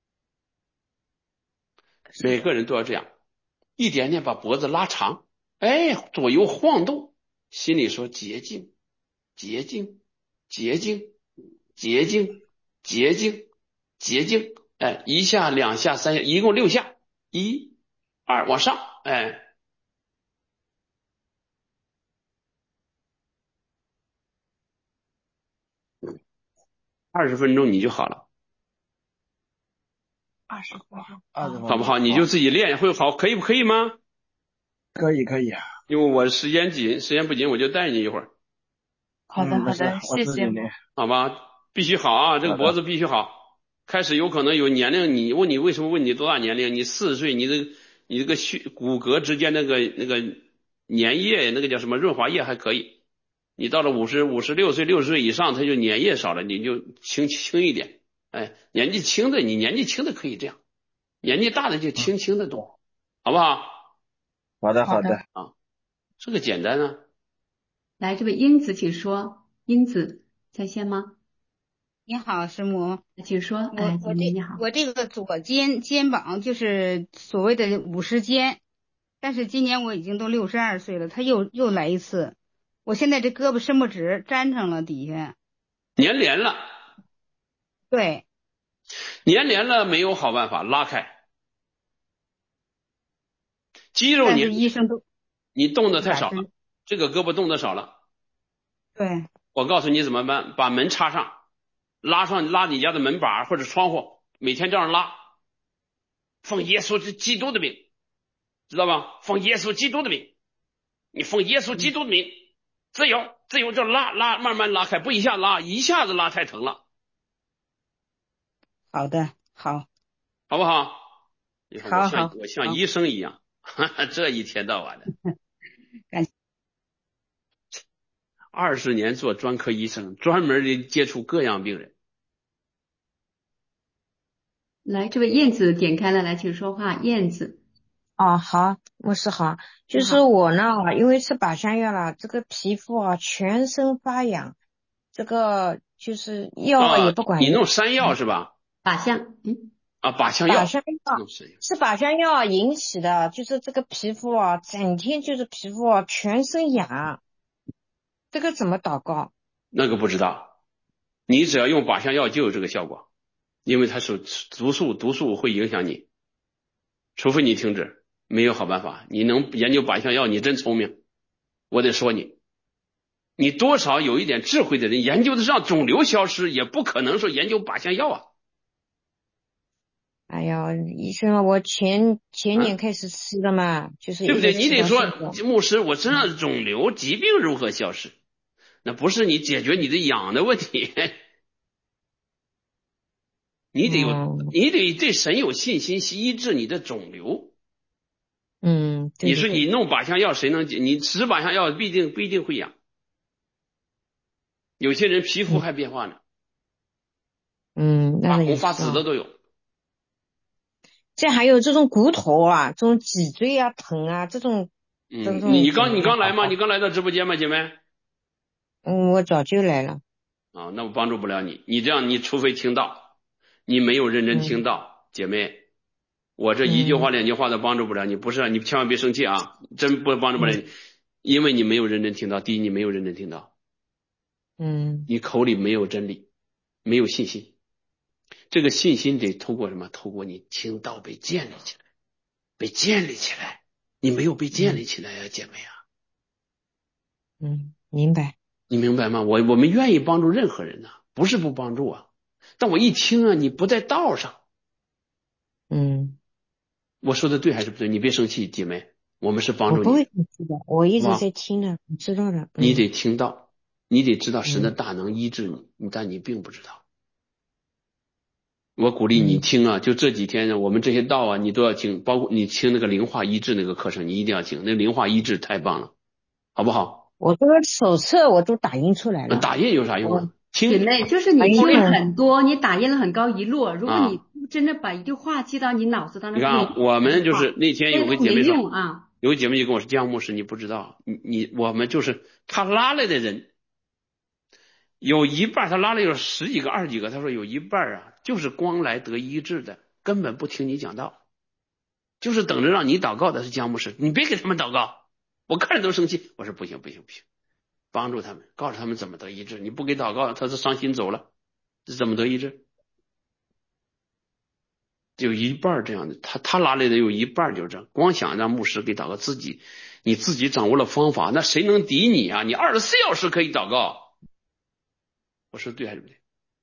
每个人都要这样，一点点把脖子拉长，哎，左右晃动，心里说洁净，洁净，洁净，洁净，洁净，洁净，哎，一下、两下、三下，一共六下，一、二，往上，哎。二十分钟你就好了。 二十分钟， 二十分钟， 好不好？你就自己练会好，可以不可以吗？ 可以，可以。 因为我时间紧，时间不紧，我就带你一会儿。 好的，好的，谢谢。 好吧，必须好啊，这个脖子必须好。开始有可能有年龄，你问你为什么问你多大年龄？你四十岁，你的你这个血骨骼之间那个那个粘液，那个叫什么润滑液还可以。你到了五十五十六岁六十岁以上，它就粘液少了，你就轻轻一点。哎，年纪轻的你年纪轻的可以这样，年纪大的就轻轻的动，好不好？ 好的，好的啊，这个简单啊。 来，这位英子，请说。英子在线吗？ 你好，师母， 请说。 哎，我这你好， 我这个左肩肩膀就是所谓的五十肩，但是今年我已经都六十二岁了，他又又来一次。我现在这胳膊伸不直，粘上了底下， 粘连了。 对， 粘连了没有好办法，拉开。肌肉但是医生都你动的太少了，这个胳膊动的少了。 对， 我告诉你怎么办，把门插上，拉上拉你家的门把或者窗户，每天这样拉，奉耶稣基督的名，知道吧？奉耶稣基督的名，你奉耶稣基督的名。自由，自由就拉拉，慢慢拉开，不一下拉，一下子拉太疼了。 好的，好， 好不好？ 好我像好我像医生一样，哈哈，这一天到晚的。 感二十年做专科医生，专门的接触各样病人。 来，这位燕子点开了，来，请说话，燕子。 哦，好，牧师好，就是我呢，因为吃靶向药了，这个皮肤啊全身发痒，这个就是药也不管用。 啊、你弄山药是吧？ 靶向，嗯， 啊，靶向药， 靶向药是靶向药引起的，就是这个皮肤啊，整天就是皮肤啊全身痒，这个怎么祷告？ 那个不知道，你只要用靶向药就有这个效果，因为它是毒素，毒素会影响你，除非你停止。没有好办法，你能研究靶向药，你真聪明。我得说你，你多少有一点智慧的人，研究的让肿瘤消失，也不可能说研究靶向药啊。 哎呀，医生，我前前年开始吃的嘛，啊、就是对不对？你得说，牧师，我身上肿瘤疾病如何消失？那不是你解决你的痒的问题，你得有，嗯、你得对神有信心，医治你的肿瘤。 嗯，对对对， 你说你弄靶向药谁能解？你吃靶向药必定不一定会痒，有些人皮肤还变化呢， 嗯， 发红发紫的都有。 这还有这种骨头啊，这种脊椎啊疼啊，这种。 嗯，你刚你刚来吗？你刚来到直播间吗，姐妹？ 嗯，我早就来了。 啊，那我帮助不了你。你这样，你除非听到，你没有认真听到，嗯、姐妹。我这一句话两句话都帮助不了你，不是你千万别生气啊，真不帮助不了你。 因为你没有认真听到，第一你没有认真听到， 嗯， 你口里没有真理，没有信心。这个信心得透过什么？透过你听到被建立起来，被建立起来。你没有被建立起来呀、啊，姐妹啊。 嗯，明白。 你明白吗？我我们愿意帮助任何人呐、啊，不是不帮助啊。但我一听啊，你不在道上。 嗯， 我说的对还是不对？你别生气，姐妹，我们是帮助你。 我不会生气的，我一直在听的，你知道的。嗯、 你得听到，你得知道神的大能医治你，嗯、但你并不知道。我鼓励你听啊，就这几天呢，我们这些道啊，你都要听，包括你听那个灵化医治那个课程，你一定要听，那灵化医治太棒了，好不好？ 我这个手册我都打印出来了。 打印有啥用啊？听， 姐妹，就是你听了很多，你打印了很高一摞，如果你真的把一句话记到你脑子当中， 你看我们就是那天有个姐妹说啊， 有个姐妹就跟我说，江牧师你不知道，你你我们就是他拉来的人。有一半他拉了有十几个二十几个，他说有一半啊就是光来得医治的，根本不听你讲道，就是等着让你祷告的是江牧师，你别给他们祷告，我看着都生气。我说不行不行不行，帮助他们，告诉他们怎么得医治，你不给祷告他是伤心走了，这怎么得医治？有一半这样的，他他拉来的有一半就这样，光想让牧师给祷告，自己你自己掌握了方法，那谁能敌你啊？你二十四小时可以祷告。我说对还是不对？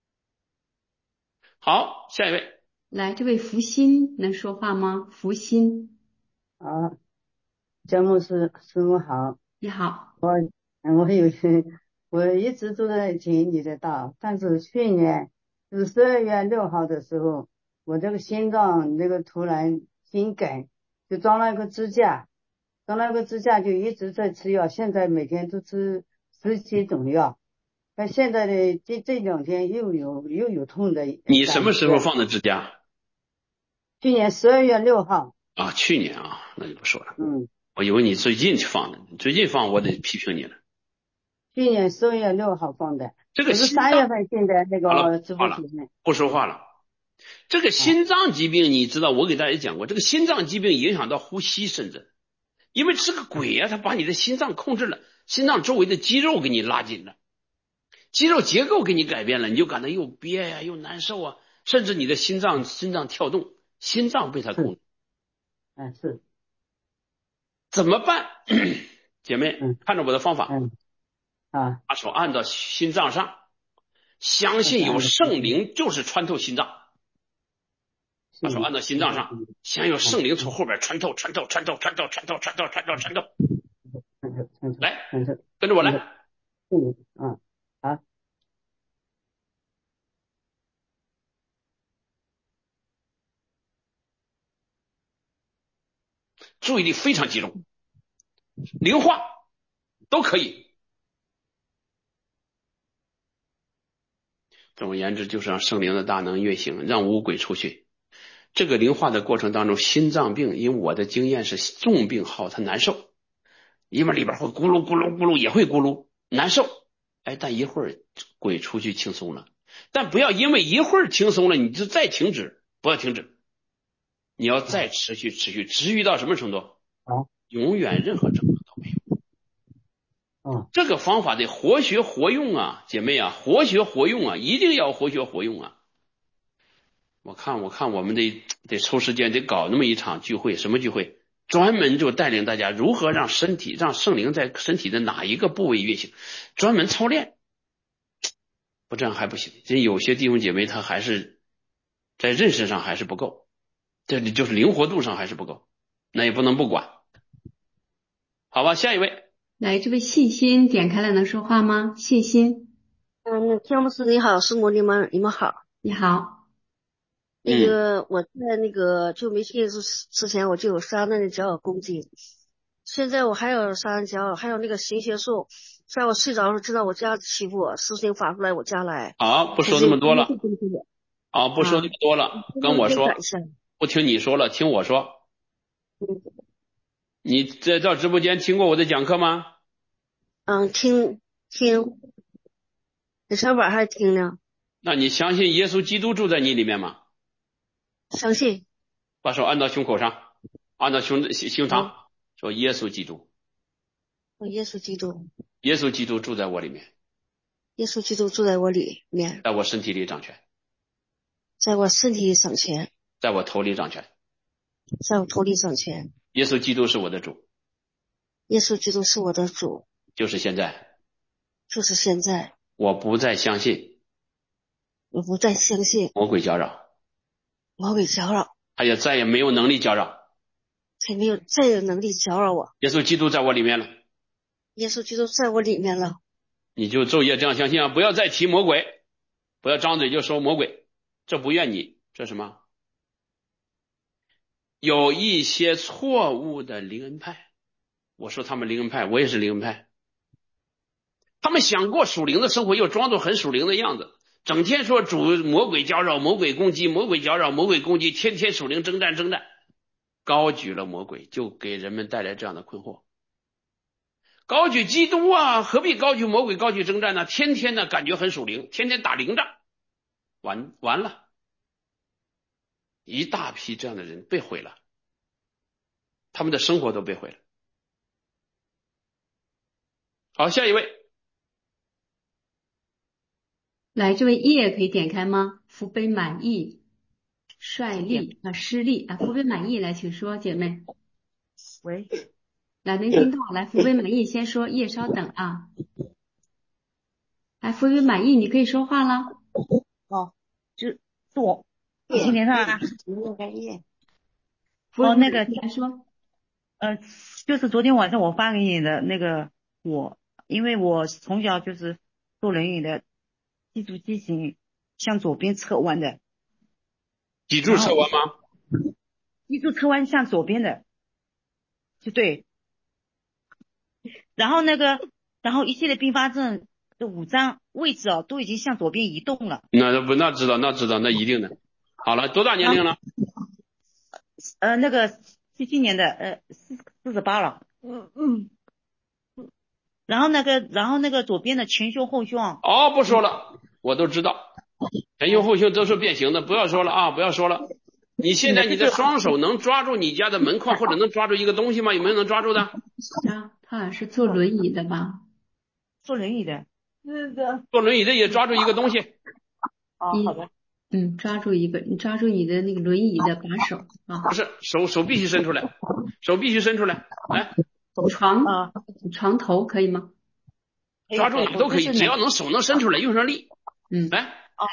好，下一位。 来，这位福星能说话吗？福星。 好，江牧师师傅好。 你好。 我我有我一直都在听你的道，但是去年就是十二月六号的时候，我这个心脏那个突然心梗，就装了一个支架，装了一个支架就一直在吃药，现在每天都吃十几种药。那现在的这这两天又有又有痛的。 你什么时候放的支架？ 去年十二月六号。 啊，去年啊，那就不说了。 嗯， 我以为你最近去放的，你最近放我得批评你了。 去年十二月六号放的， 这个是三月份进的那个直播群。 不说话了。这个心脏疾病，你知道，我给大家讲过，这个心脏疾病影响到呼吸，甚至因为这个鬼啊，他把你的心脏控制了，心脏周围的肌肉给你拉紧了。肌肉结构给你改变了，你就感到又憋呀、啊、又难受啊，甚至你的心脏心脏跳动，心脏被它控制。 嗯，是。 怎么办？姐妹，嗯、看着我的方法。 嗯。啊。 把手按到心脏上，相信有圣灵就是穿透心脏。把手按到心脏上，相信有圣灵从后边穿透、穿透、穿透、穿透、穿透、穿透、穿透、穿透。来，跟着我来。 嗯啊。好， 注意力非常集中，灵化都可以。总而言之，就是让圣灵的大能运行，让污鬼出去。这个灵化的过程当中，心脏病，因为我的经验是重病号它难受，因为里边会咕噜咕噜咕噜，也会咕噜难受。哎，但一会儿鬼出去轻松了。但不要因为一会儿轻松了你就再停止，不要停止，你要再持续持续持续到什么程度？ 啊， 永远任何症状都没有。 啊， 这个方法得活学活用啊，姐妹啊，活学活用啊，一定要活学活用啊。我看我看我们得得抽时间得搞那么一场聚会，什么聚会？专门就带领大家如何让身体让圣灵在身体的哪一个部位运行，专门操练。不这样还不行，这有些弟兄姐妹他还是在认识上还是不够，这里就是灵活度上还是不够，那也不能不管。好吧，下一位。 来，这位信心点开了，能说话吗？信心。 嗯，天牧师你好，师母你们你们好。 你好。 那个、嗯、我在那个就没信之之前我就有杀那个脚耳攻击，现在我还有杀人脚耳，还有那个行邪术，在我睡着的时候知道我家欺负我，事情发出来我家来。 好，不说那么多了。好，不说那么多了， 啊、 跟我说。不听你说了，听我说。 嗯。 你在到直播间听过我的讲课吗？ 嗯，听听。你上晚还听呢。 那你相信耶稣基督住在你里面吗？ 相信。 把手按到胸口上，按到胸胸膛，说耶稣基督， 奉耶稣基督。 耶稣基督住在我里面。 耶稣基督住在我里面。 在我身体里掌权。 在我身体里掌权。 在我头里掌权。 在我头里掌权。 耶稣基督是我的主。 耶稣基督是我的主。 就是现在。 就是现在。 我不再相信。 我不再相信。 魔鬼搅扰。 魔鬼搅扰。 他也再也没有能力搅扰。 他没有再有能力搅扰我。 耶稣基督在我里面了。 耶稣基督在我里面了。 你就昼夜这样相信啊！不要再提魔鬼，不要张嘴就说魔鬼，这不怨你，这什么？有一些错误的灵恩派，我说他们灵恩派，我也是灵恩派。他们想过属灵的生活，又装作很属灵的样子，整天说主魔鬼搅扰，魔鬼攻击，魔鬼搅扰，魔鬼攻击，天天属灵征战征战，高举了魔鬼，就给人们带来这样的困惑。高举基督啊，何必高举魔鬼，高举征战呢？天天的感觉很属灵，天天打灵仗，完完了，一大批这样的人被毁了，他们的生活都被毁了。好，下一位， 来，这位叶可以点开吗？福杯满溢，率利啊，施利啊，福杯满溢，来，请说，姐妹。 喂。 来，能听到？来，福杯满溢，先说，叶稍等啊。来，福杯满溢，你可以说话了。 哦，是是我，你听连上啊？哦，那个来说， 呃，就是昨天晚上我发给你的那个我，因为我从小就是坐轮椅的，脊柱畸形，向左边侧弯的。 脊柱侧弯吗？ 脊柱侧弯向左边的，就对。然后那个，然后一系列并发症的五脏位置哦，都已经向左边移动了。 那不那知道那知道那一定的。好了，多大年龄了？ 呃，那个七七年的，呃，四四十八了。嗯嗯。然后那个，然后那个左边的前胸后胸。 哦，不说了，我都知道，前胸后胸都是变形的，不要说了啊，不要说了。你现在你的双手能抓住你家的门框，或者能抓住一个东西吗？有没有能抓住的？ 啊，他好像是坐轮椅的吧？ 坐轮椅的，是的。 坐轮椅的也抓住一个东西。 哦，好的。 嗯，抓住一个，你抓住你的那个轮椅的把手啊。 不是，手手必须伸出来，手必须伸出来，来。 床啊，床头可以吗？ 抓住哪都可以，只要能手能伸出来，用上力。 嗯， 来。 啊。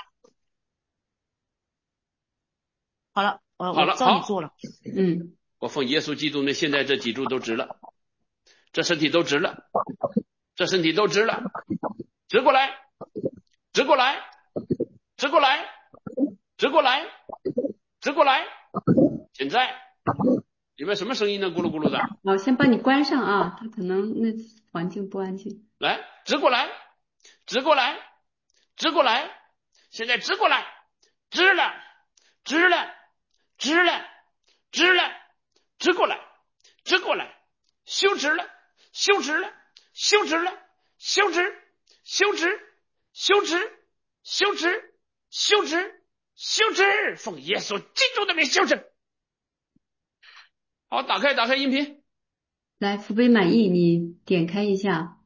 好了，我好了， 我照你做了。 嗯， 我奉耶稣基督，那现在这脊柱都直了，这身体都直了，这身体都直了，直过来，直过来，直过来，直过来，直过来。现在里面什么声音呢？咕噜咕噜的。 我先帮你关上啊，它可能那环境不安静。 来，直过来，直过来，直过来，现在直过来，直了，直了。直了，直了，直过来，直过来，修直了，修直了，修直了，修直，修直，修直，修直，修直，修直，奉耶稣基督的名修直。好，打开，打开音频。 来，福杯满溢，你点开一下。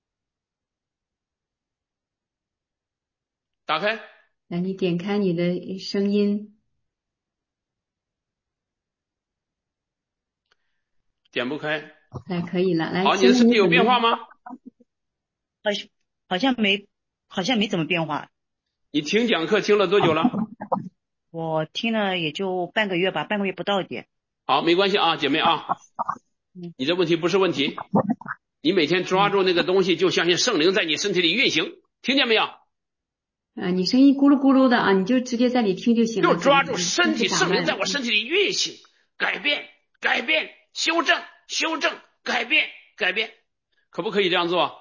打开。 来，你点开你的声音。 点不开。 哎，可以了。来， 好，你的身体有变化吗？ 好像好像没，好像没怎么变化。 你听讲课听了多久了？ 我听了也就半个月吧，半个月不到一点。 好，没关系啊，姐妹啊，你的问题不是问题，你每天抓住那个东西，就相信圣灵在你身体里运行，听见没有？ 啊，你声音咕噜咕噜的啊，你就直接在里听就行了。 就抓住身体，圣灵在我身体里运行，改变，改变。修正，修正，改变，改变，可不可以这样做？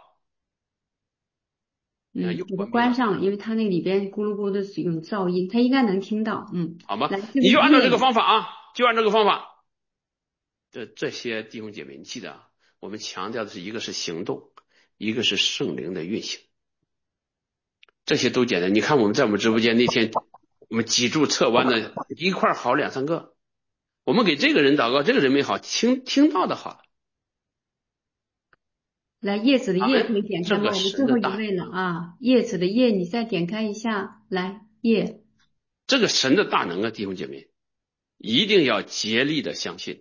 嗯，给它关上了，因为它那里边咕噜咕噜的有噪音，它应该能听到。嗯， 好吗？你就按照这个方法啊，就按这个方法。这这些弟兄姐妹，你记得啊，我们强调的是一个是行动，一个是圣灵的运行，这些都简单。你看我们在我们直播间那天，我们脊柱侧弯的一块好两三个。我们给这个人祷告，这个人没好，听听到的好了。 来，叶子的叶可以点开吗？我们最后一大位了啊，叶子的叶，你再点开一下，来叶。 这个神的大能啊，弟兄姐妹，一定要竭力的相信。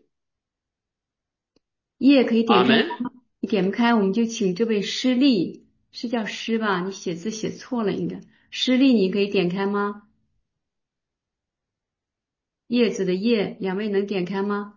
叶可以点开吗？你点不开，我们就请这位施丽，是叫施吧？你写字写错了，应该施丽，你可以点开吗？叶子的叶，两位能点开吗？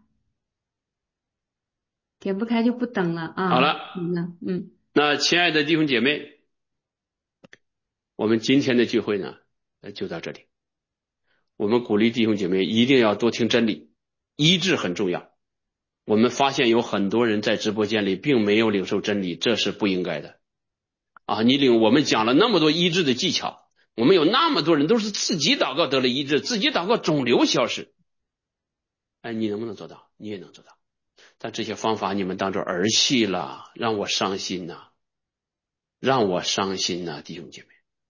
点不开就不等了啊。 好了， 嗯嗯， 那亲爱的弟兄姐妹，我们今天的聚会呢，就到这里。我们鼓励弟兄姐妹一定要多听真理，医治很重要。我们发现有很多人在直播间里并没有领受真理，这是不应该的啊！你领我们讲了那么多医治的技巧，我们有那么多人都是自己祷告得了医治，自己祷告肿瘤消失。哎，你能不能做到？你也能做到。但这些方法你们当作儿戏了，让我伤心呐、啊，让我伤心呐、啊，弟兄姐妹。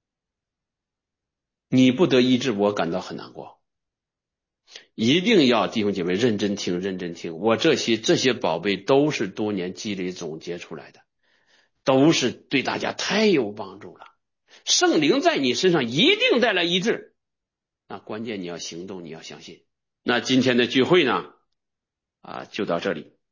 你不得医治，我感到很难过。一定要弟兄姐妹认真听，认真听。我这些这些宝贝都是多年积累总结出来的，都是对大家太有帮助了。圣灵在你身上一定带来医治，那关键你要行动，你要相信。那今天的聚会呢，啊，就到这里。